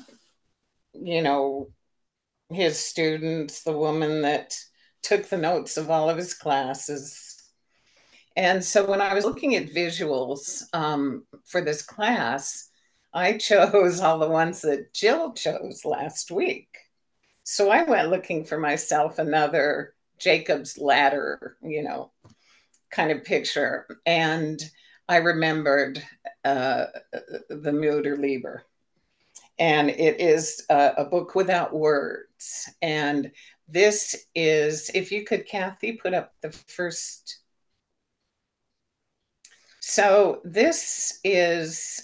his students, the woman that took the notes of all of his classes. And so when I was looking at visuals for this class, I chose all the ones that Jill chose last week. So I went looking for myself another Jacob's Ladder, kind of picture. And I remembered the Mütter-Liebe. And it is a book without words. And this is, if you could, Kathy, put up the first. So this is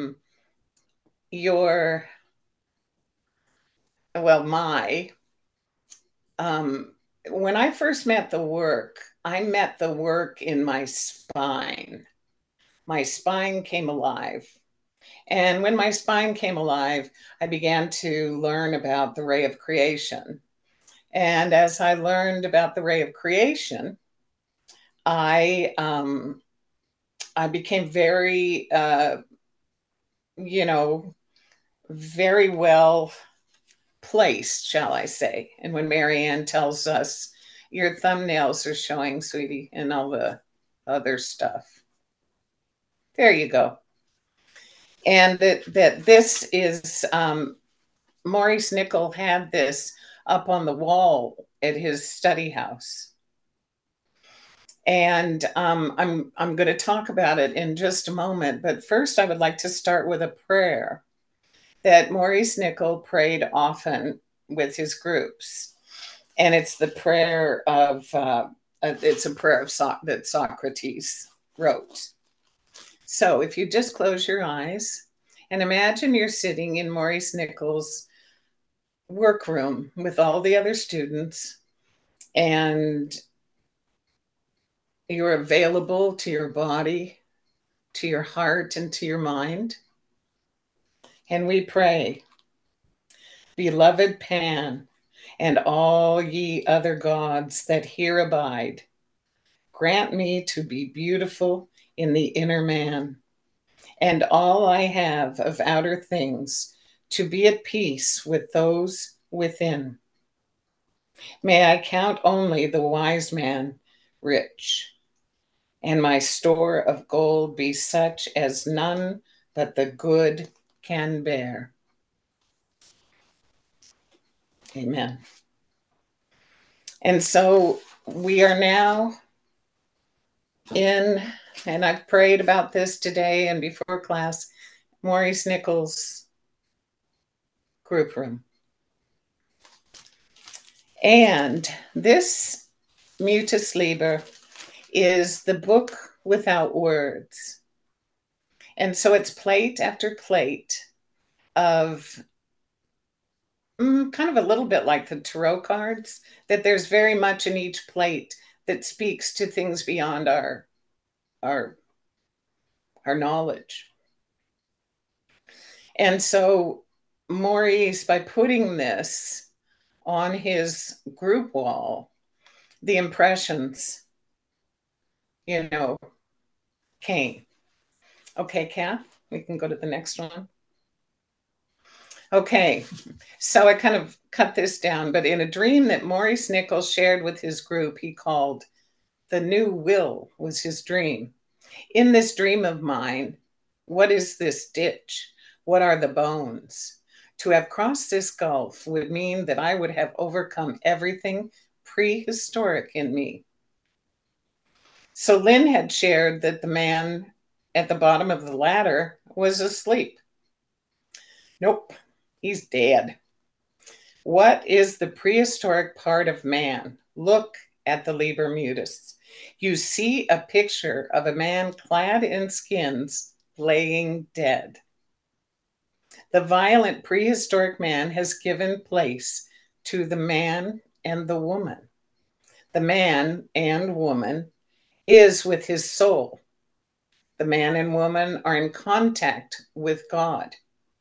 when I first met the work, I met the work in my spine. My spine came alive. And when my spine came alive, I began to learn about the ray of creation. And as I learned about the ray of creation, I I became very, very well placed, shall I say. And when Marianne tells us, your thumbnails are showing, sweetie, and all the other stuff. There you go. And that this is, Maurice Nicoll had this up on the wall at his study house. And I'm going to talk about it in just a moment. But first, I would like to start with a prayer that Maurice Nicoll prayed often with his groups. And it's the prayer of, it's a prayer of that Socrates wrote. So if you just close your eyes and imagine you're sitting in Maurice Nicoll's workroom with all the other students, and you're available to your body, to your heart, and to your mind. And we pray, beloved Pan, and all ye other gods that here abide, grant me to be beautiful in the inner man, and all I have of outer things to be at peace with those within. May I count only the wise man rich, and my store of gold be such as none but the good can bear. Amen. And so we are now in, and I've prayed about this today and before class, Maurice Nicoll's group room. And this Mutus Liber is the book without words. And so it's plate after plate of kind of a little bit like the tarot cards, that there's very much in each plate that speaks to things beyond our knowledge. And so Maurice, by putting this on his group wall, the impressions, came. Okay, Kath, we can go to the next one. Okay, so I kind of cut this down, but in a dream that Maurice Nicoll shared with his group, he called The New Will was his dream. In this dream of mine, what is this ditch? What are the bones? To have crossed this gulf would mean that I would have overcome everything prehistoric in me. So Lynn had shared that the man at the bottom of the ladder was asleep. Nope, he's dead. What is the prehistoric part of man? Look at the Liber Mutus. You see a picture of a man clad in skins laying dead. The violent prehistoric man has given place to the man and the woman. The man and woman is with his soul. The man and woman are in contact with God,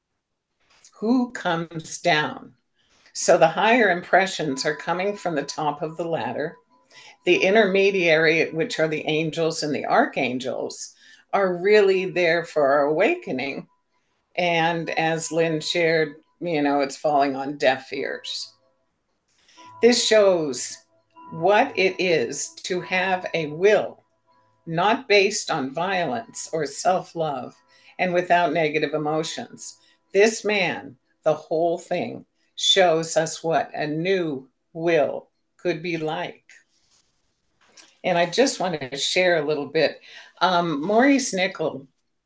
who comes down. So the higher impressions are coming from the top of the ladder. The intermediary, which are the angels and the archangels, are really there for our awakening. And as Lynn shared, it's falling on deaf ears. This shows what it is to have a will, not based on violence or self-love and without negative emotions. This man, the whole thing, shows us what a new will could be like. And I just wanted to share a little bit. Maurice Nicoll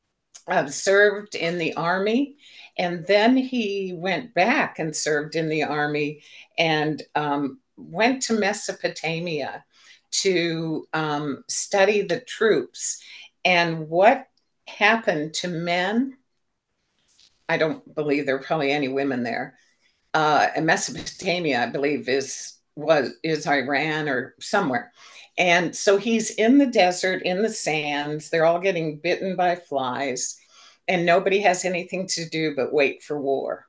served in the army, and then he went back and served in the army and went to Mesopotamia to study the troops and what happened to men. I don't believe there were probably any women there. And Mesopotamia, I believe, is Iran or somewhere. And so he's in the desert, in the sands. They're all getting bitten by flies, and nobody has anything to do but wait for war.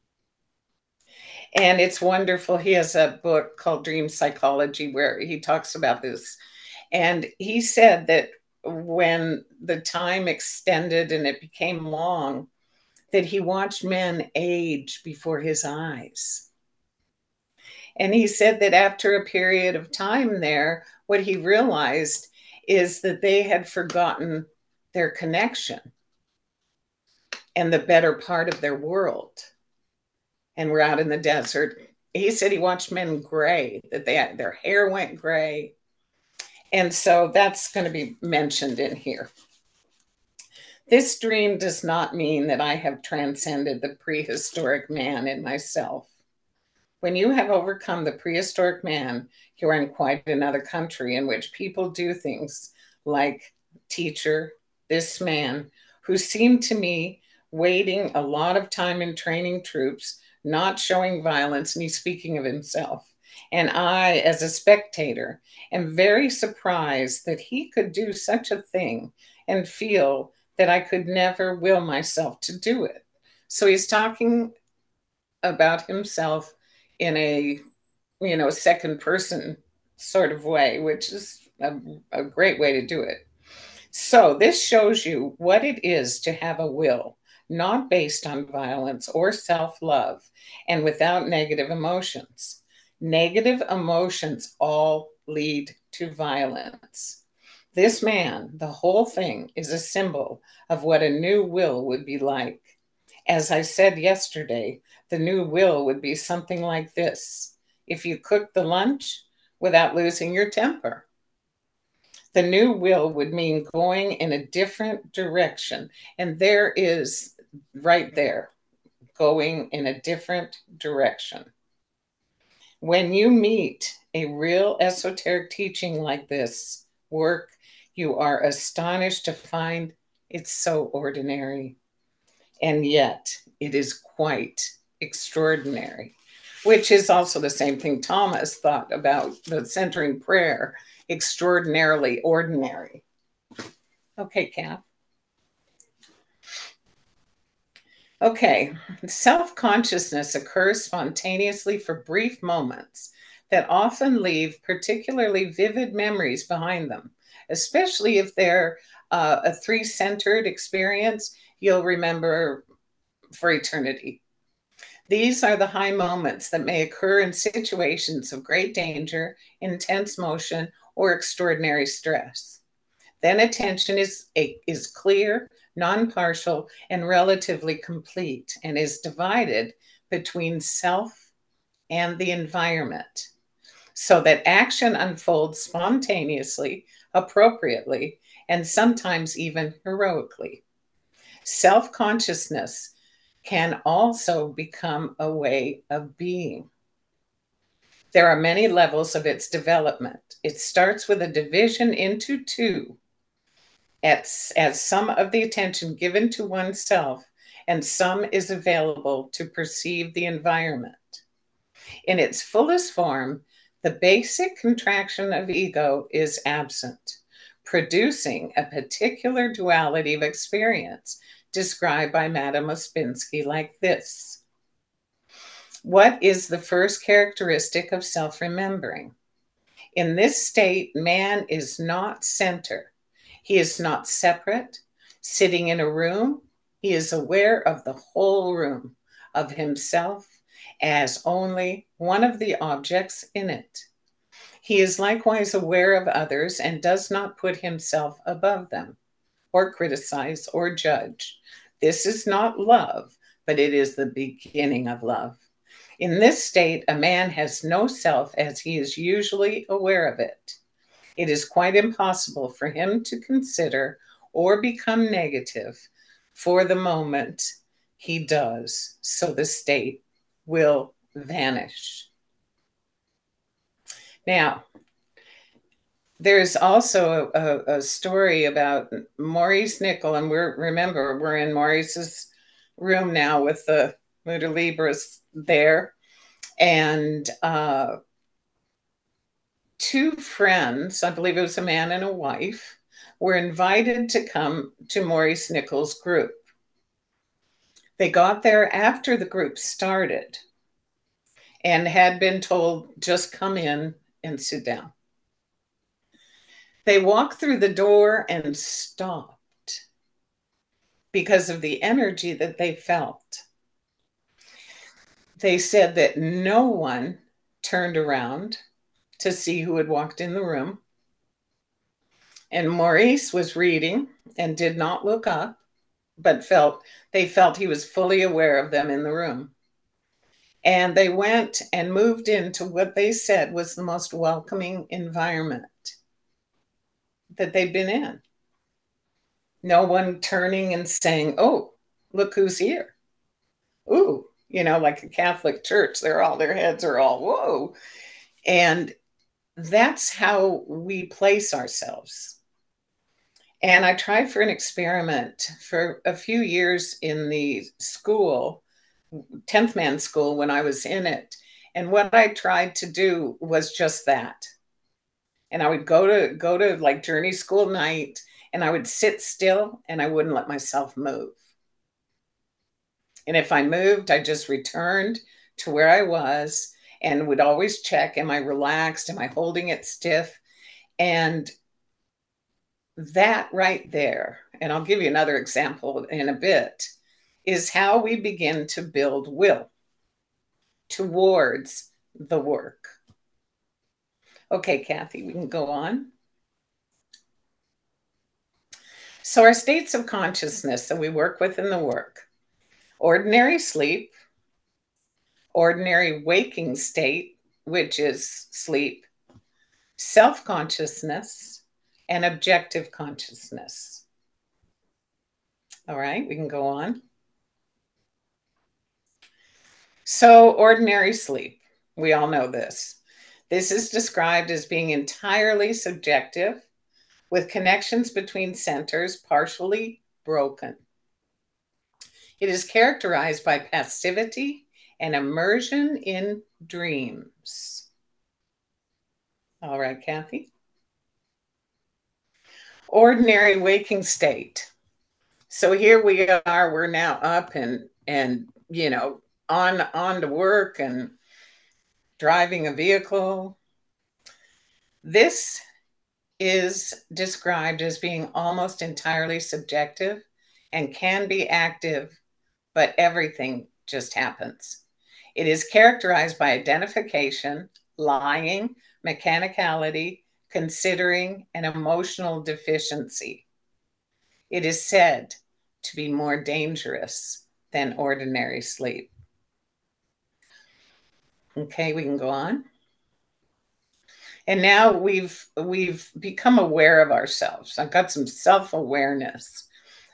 And it's wonderful. He has a book called Dream Psychology where he talks about this. And he said that when the time extended and it became long, that he watched men age before his eyes. And he said that after a period of time there, what he realized is that they had forgotten their connection and the better part of their world. And we're out in the desert. He said he watched men gray, that their hair went gray. And so that's going to be mentioned in here. This dream does not mean that I have transcended the prehistoric man in myself. When you have overcome the prehistoric man, you are in quite another country in which people do things like teacher, this man, who seemed to me waiting a lot of time in training troops, not showing violence, and he's speaking of himself. And I, as a spectator, am very surprised that he could do such a thing and feel that I could never will myself to do it. So he's talking about himself in a, second person sort of way, which is a great way to do it. So this shows you what it is to have a will, not based on violence or self-love, and without negative emotions. Negative emotions all lead to violence. This man, the whole thing, is a symbol of what a new will would be like. As I said yesterday, the new will would be something like this: if you cook the lunch without losing your temper. The new will would mean going in a different direction. And there is right there, going in a different direction. When you meet a real esoteric teaching like this work, you are astonished to find it's so ordinary. And yet it is quite extraordinary, which is also the same thing Thomas thought about the centering prayer, extraordinarily ordinary. Okay, Kath. Okay, self-consciousness occurs spontaneously for brief moments that often leave particularly vivid memories behind them, especially if they're a three-centered experience, you'll remember for eternity. These are the high moments that may occur in situations of great danger, intense motion, or extraordinary stress. Then attention is clear, non-partial, and relatively complete, and is divided between self and the environment, so that action unfolds spontaneously, appropriately, and sometimes even heroically. Self-consciousness can also become a way of being. There are many levels of its development. It starts with a division into two, as some of the attention given to oneself and some is available to perceive the environment. In its fullest form, the basic contraction of ego is absent, producing a particular duality of experience described by Madame Ouspensky like this. What is the first characteristic of self-remembering? In this state, man is not center. He is not separate. Sitting in a room, he is aware of the whole room, of himself as only one of the objects in it. He is likewise aware of others and does not put himself above them, or criticize, or judge. This is not love, but it is the beginning of love. In this state, a man has no self as he is usually aware of it. It is quite impossible for him to consider or become negative. For the moment, he does, so the state will vanish. Now, there's also a story about Maurice Nicoll, and we're in Maurice's room now with the Mutter Libras there, and two friends, I believe it was a man and a wife, were invited to come to Maurice Nicoll's group. They got there after the group started and had been told, just come in and sit down. They walked through the door and stopped because of the energy that they felt. They said that no one turned around to see who had walked in the room. And Maurice was reading and did not look up, but they felt he was fully aware of them in the room. And they went and moved into what they said was the most welcoming environment that they'd been in. No one turning and saying, "Oh, look who's here." Ooh, like a Catholic church, their heads are all, whoa. And that's how we place ourselves. And I tried for an experiment for a few years in the school, 10th Man School, when I was in it. And what I tried to do was just that. And I would go to like Journey School night, and I would sit still and I wouldn't let myself move. And if I moved, I just returned to where I was and would always check, am I relaxed? Am I holding it stiff? And that right there, and I'll give you another example in a bit, is how we begin to build will towards the work. Okay, Kathy, we can go on. So our states of consciousness that we work with in the work: ordinary sleep, ordinary waking state, which is sleep, self-consciousness, and objective consciousness. All right, we can go on. So ordinary sleep, we all know this. This is described as being entirely subjective, with connections between centers partially broken. It is characterized by passivity and immersion in dreams. All right, Kathy. Ordinary waking state. So here we are, we're now up and on to work and driving a vehicle. This is described as being almost entirely subjective and can be active, but everything just happens. It is characterized by identification, lying, mechanicality, considering, and emotional deficiency. It is said to be more dangerous than ordinary sleep. Okay, we can go on. And now we've become aware of ourselves. I've got some self-awareness.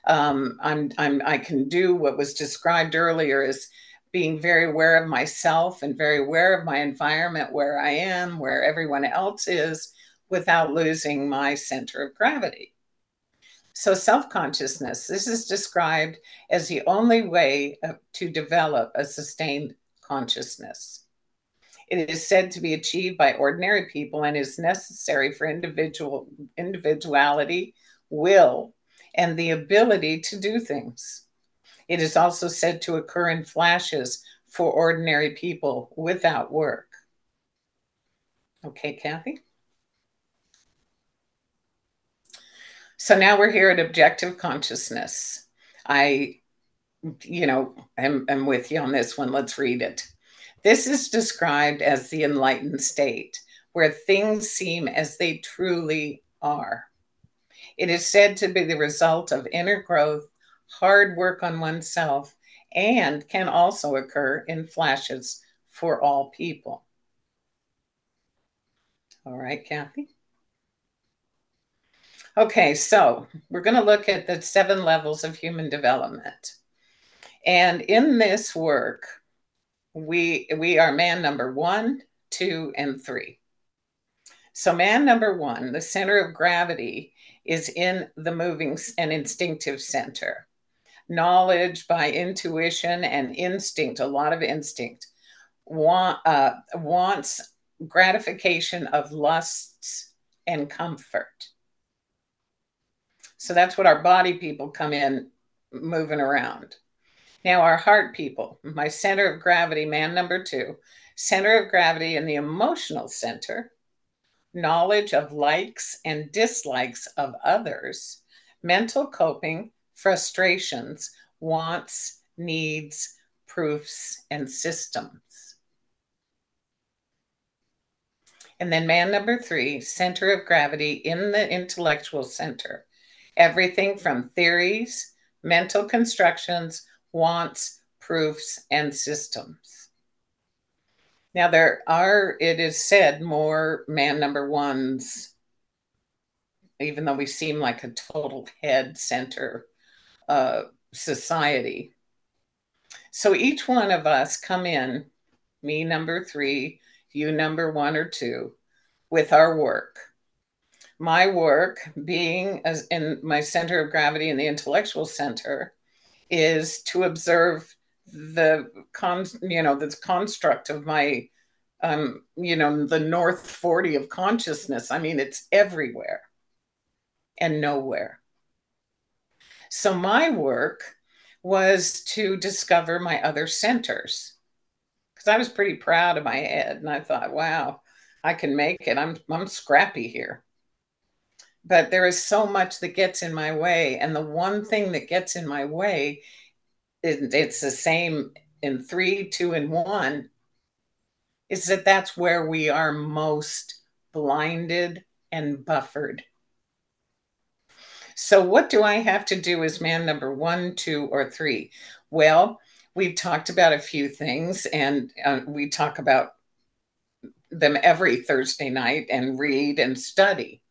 I can do what was described earlier as being very aware of myself and very aware of my environment, where I am, where everyone else is, without losing my center of gravity. So self-consciousness, this is described as the only way to develop a sustained consciousness. It is said to be achieved by ordinary people and is necessary for individuality, will, and the ability to do things. It is also said to occur in flashes for ordinary people without work. Okay, Kathy? So now we're here at objective consciousness. I'm with you on this one. Let's read it. This is described as the enlightened state, where things seem as they truly are. It is said to be the result of inner growth, hard work on oneself, and can also occur in flashes for all people. All right, Kathy? Okay, so we're going to look at the 7 levels of human development. And in this work, we are man number 1, 2, and 3. So man number 1, the center of gravity, is in the moving and instinctive center. Knowledge by intuition and instinct, a lot of instinct, wants gratification of lusts and comfort. So that's what our body people come in moving around. Now our heart people, my center of gravity, man number 2, center of gravity in the emotional center, knowledge of likes and dislikes of others, mental coping, frustrations, wants, needs, proofs, and systems. And then man number 3, center of gravity in the intellectual center. Everything from theories, mental constructions, wants, proofs, and systems. Now there are, it is said, more man number 1s, even though we seem like a total head center society. So each one of us come in, me number 3, you number 1 or 2, with our work. My work, being as in my center of gravity in the intellectual center, is to observe the this construct of my the North 40 of consciousness. I mean, it's everywhere and nowhere. So my work was to discover my other centers, because I was pretty proud of my head, and I thought, wow, I can make it. I'm scrappy here. But there is so much that gets in my way, and the one thing that gets in my way, it's the same in 3, 2, and 1, is that that's where we are most blinded and buffered. So what do I have to do as man number 1, 2, or 3? Well, we've talked about a few things, and we talk about them every Thursday night and read and study.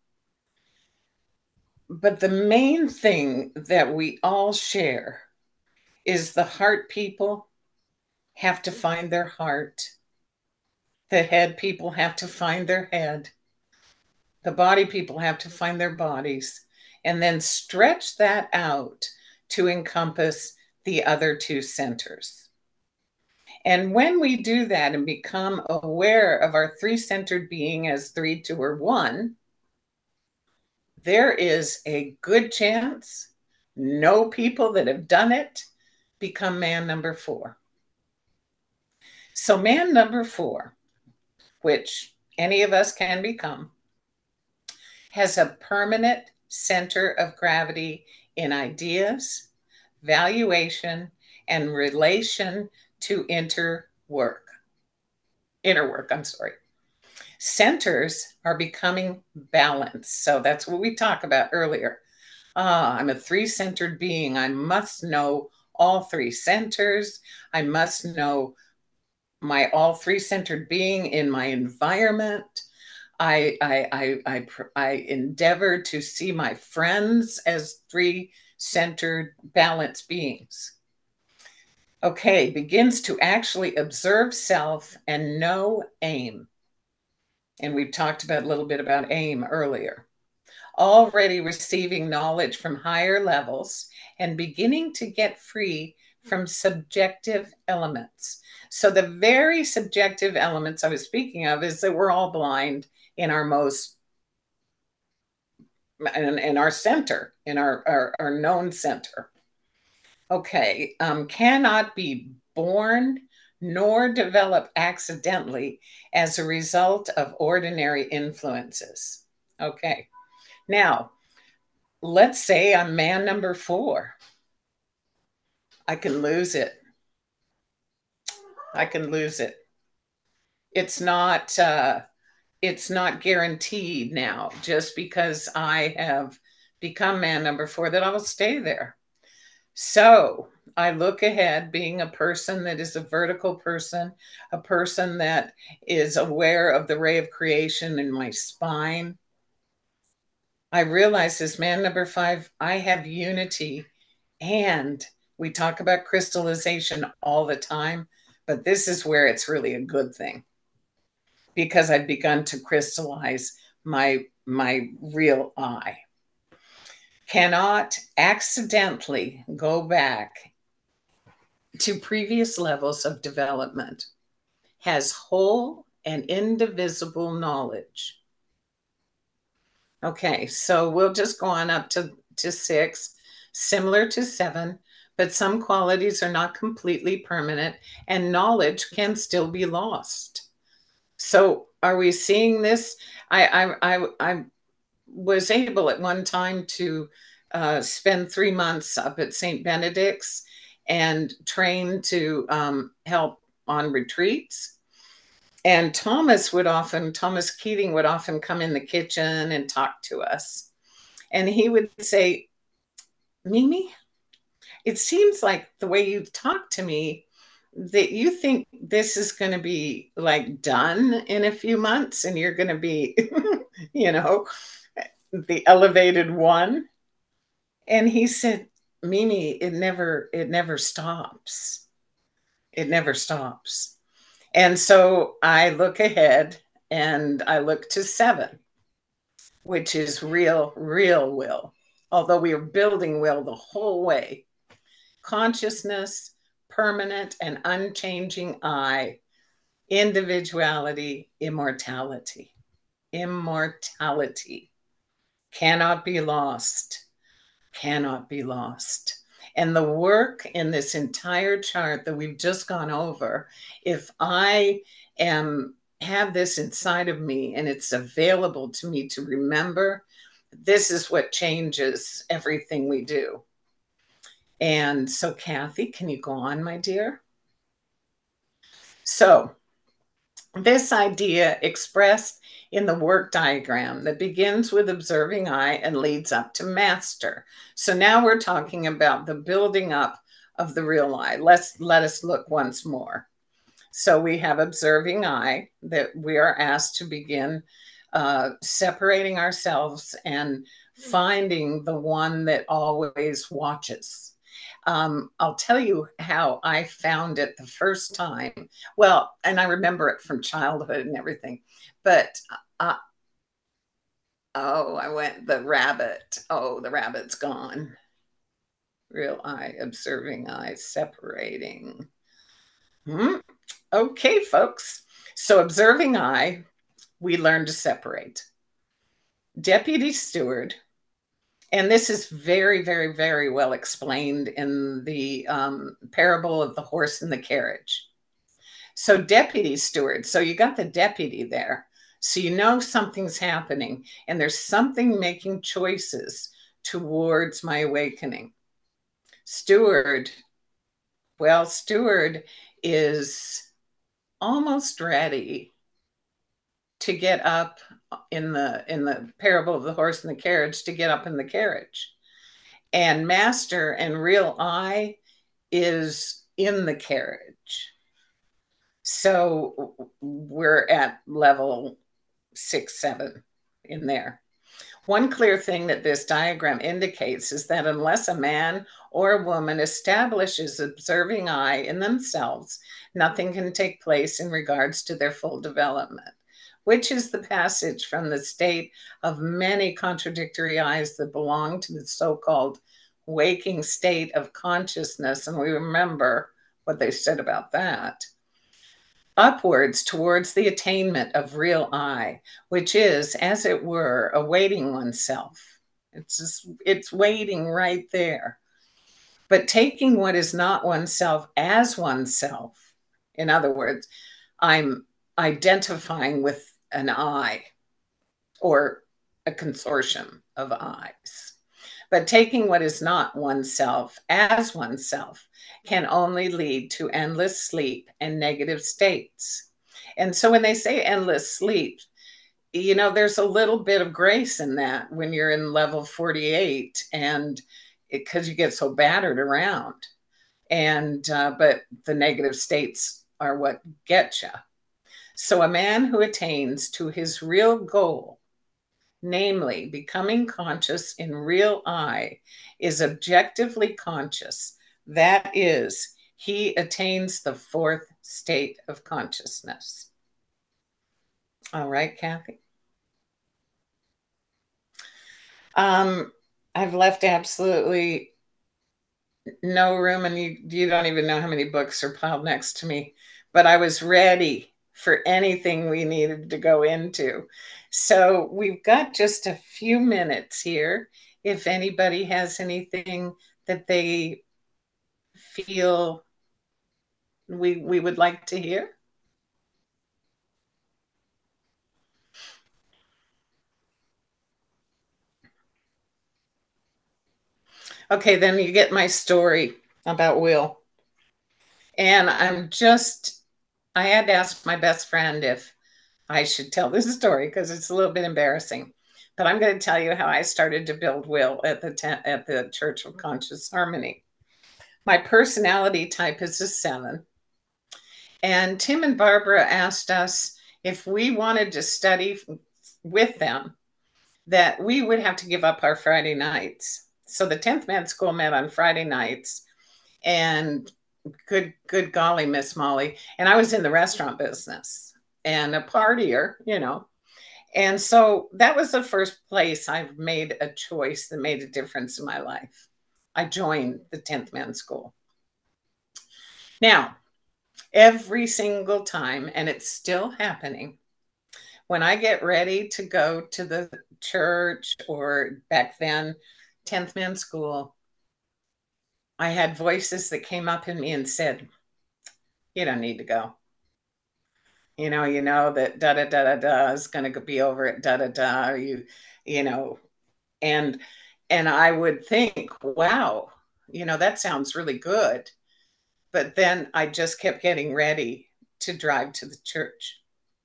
But the main thing that we all share is the heart people have to find their heart. The head people have to find their head. The body people have to find their bodies, and then stretch that out to encompass the other 2 centers. And when we do that and become aware of our 3-centered being as 3, 2, or 1, there is a good chance no people that have done it become man number 4. So man number 4, which any of us can become, has a permanent center of gravity in ideas, valuation, and relation to inner work. Centers are becoming balanced. So that's what we talked about earlier. I'm a 3-centered being. I must know all 3 centers. I must know my all 3-centered being in my environment. I endeavor to see my friends as 3-centered balanced beings. Okay, begins to actually observe self and know aim. And we've talked about a little bit about aim earlier. Already receiving knowledge from higher levels and beginning to get free from subjective elements. So the very subjective elements I was speaking of is that we're all blind in our most, in our center, in our known center. Okay, cannot be born nor develop accidentally as a result of ordinary influences. Okay, now let's say I'm man number 4. I can lose it. I can lose it. It's not guaranteed now just because I have become man number 4 that I will stay there. So I look ahead being a person that is a vertical person, a person that is aware of the ray of creation in my spine. I realize as man number 5, I have unity, and we talk about crystallization all the time, but this is where it's really a good thing, because I've begun to crystallize my real I. Cannot accidentally go back to previous levels of development. Has whole and indivisible knowledge. Okay, so we'll just go on up to 6, similar to 7, but some qualities are not completely permanent and knowledge can still be lost. So are we seeing this? I was able at one time to spend 3 months up at St. Benedict's and train to help on retreats. And Thomas Keating would often come in the kitchen and talk to us. And he would say, Mimi, it seems like the way you talk to me, that you think this is going to be like done in a few months and you're going to be, you know, the elevated one. And he said, Mimi, it never stops. It never stops. And so I look ahead and I look to 7, which is real will. Although we are building will the whole way. Consciousness, permanent and unchanging I, individuality, immortality. Immortality cannot be lost, cannot be lost. And the work in this entire chart that we've just gone over, if I have this inside of me and it's available to me to remember, this is what changes everything we do. And so, Kathy, can you go on, my dear? So, this idea expressed in the work diagram that begins with observing I and leads up to master. So now we're talking about the building up of the real I. Let us look once more. So we have observing I, that we are asked to begin separating ourselves and finding the one that always watches. I'll tell you how I found it the first time. Well, and I remember it from childhood and everything, but I went the rabbit. Oh, the rabbit's gone. Real I, observing I, separating. Okay, folks. So observing I, we learn to separate. Deputy steward. And this is very, very, very well explained in the parable of the horse and the carriage. So deputy steward, so you got the deputy there. So you know something's happening and there's something making choices towards my awakening. Steward, well, steward is almost ready to get up in the parable of the horse and the carriage, to get up in the carriage. And master and real I is in the carriage. So we're at level 6, 7 in there. One clear thing that this diagram indicates is that unless a man or a woman establishes observing I in themselves, nothing can take place in regards to their full development, which is the passage from the state of many contradictory I's that belong to the so-called waking state of consciousness. And we remember what they said about that. Upwards towards the attainment of real I, which is, as it were, awaiting oneself. It's waiting right there. But taking what is not oneself as oneself, in other words, I'm identifying with an I or a consortium of I's. But taking what is not oneself as oneself can only lead to endless sleep and negative states. And so when they say endless sleep, you know, there's a little bit of grace in that when you're in level 48, and because you get so battered around. And but the negative states are what get you. So a man who attains to his real goal, namely becoming conscious in real I, is objectively conscious. That is, he attains the 4th state of consciousness. All right, Kathy. I've left absolutely no room, and you don't even know how many books are piled next to me, but I was ready for anything we needed to go into. So we've got just a few minutes here. If anybody has anything that they feel we would like to hear. Okay, then you get my story about Will. And I had to ask my best friend if I should tell this story because it's a little bit embarrassing. But I'm going to tell you how I started to build Will at the Church of Conscious Harmony. My personality type is a 7. And Tim and Barbara asked us if we wanted to study with them, that we would have to give up our Friday nights. So the 10th Man School met on Friday nights, and good golly, Miss Molly. And I was in the restaurant business and a partier, you know. And so that was the first place I've made a choice that made a difference in my life. I joined the 10th Man School. Now, every single time, and it's still happening, when I get ready to go to the church, or back then, 10th Man School, I had voices that came up in me and said, you don't need to go. You know that da da da da da is going to be over at da da da. You know, and I would think, wow, that sounds really good. But then I just kept getting ready to drive to the church.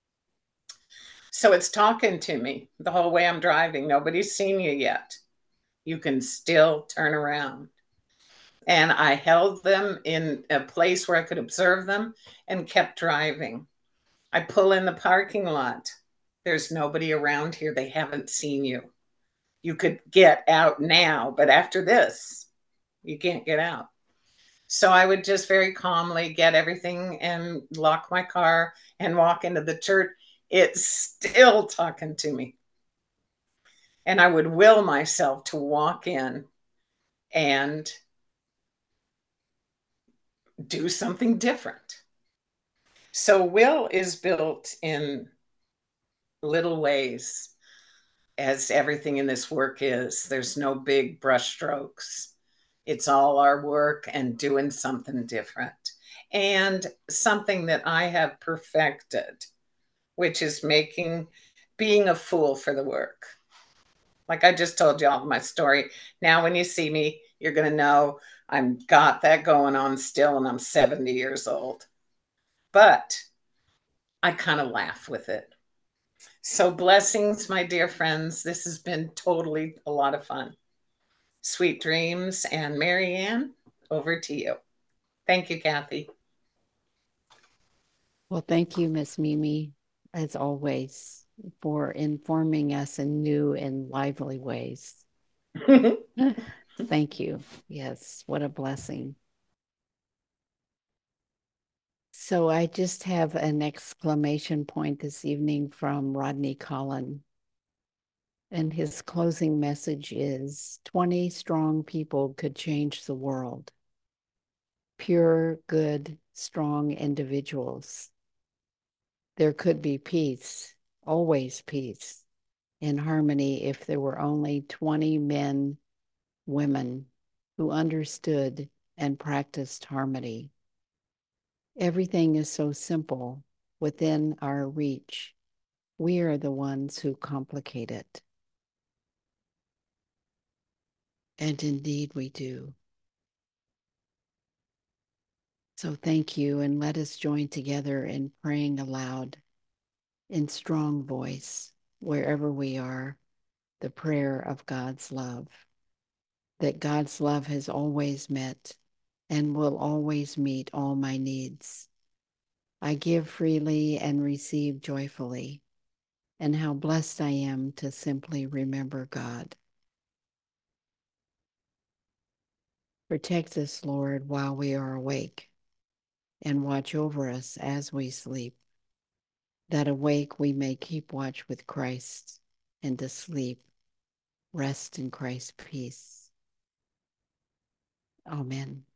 So it's talking to me the whole way I'm driving. Nobody's seen you yet. You can still turn around. And I held them in a place where I could observe them and kept driving. I pull in the parking lot. There's nobody around here. They haven't seen you. You could get out now, but after this, you can't get out. So I would just very calmly get everything and lock my car and walk into the church. It's still talking to me. And I would will myself to walk in and do something different. So will is built in little ways, as everything in this work is. There's no big brush strokes. It's all our work and doing something different. And something that I have perfected, which is being a fool for the work. Like I just told you all my story. Now, when you see me, you're going to know I've got that going on still, and I'm 70 years old. But I kind of laugh with it. So blessings, my dear friends. This has been totally a lot of fun. Sweet dreams. And Marianne, over to you. Thank you, Kathy. Well, thank you, Miss Mimi, as always, for informing us in new and lively ways. Thank you. Yes, what a blessing. So I just have an exclamation point this evening from Rodney Collin. And his closing message is 20 strong people could change the world. Pure, good, strong individuals. There could be peace, always peace, and harmony if there were only 20 men, women who understood and practiced harmony. Everything is so simple within our reach. We are the ones who complicate it. And indeed we do. So thank you, and let us join together in praying aloud in strong voice, wherever we are, the prayer of God's love, that God's love has always met and will always meet all my needs. I give freely and receive joyfully, and how blessed I am to simply remember God. Protect us, Lord, while we are awake, and watch over us as we sleep, that awake we may keep watch with Christ, and asleep rest in Christ's peace. Amen.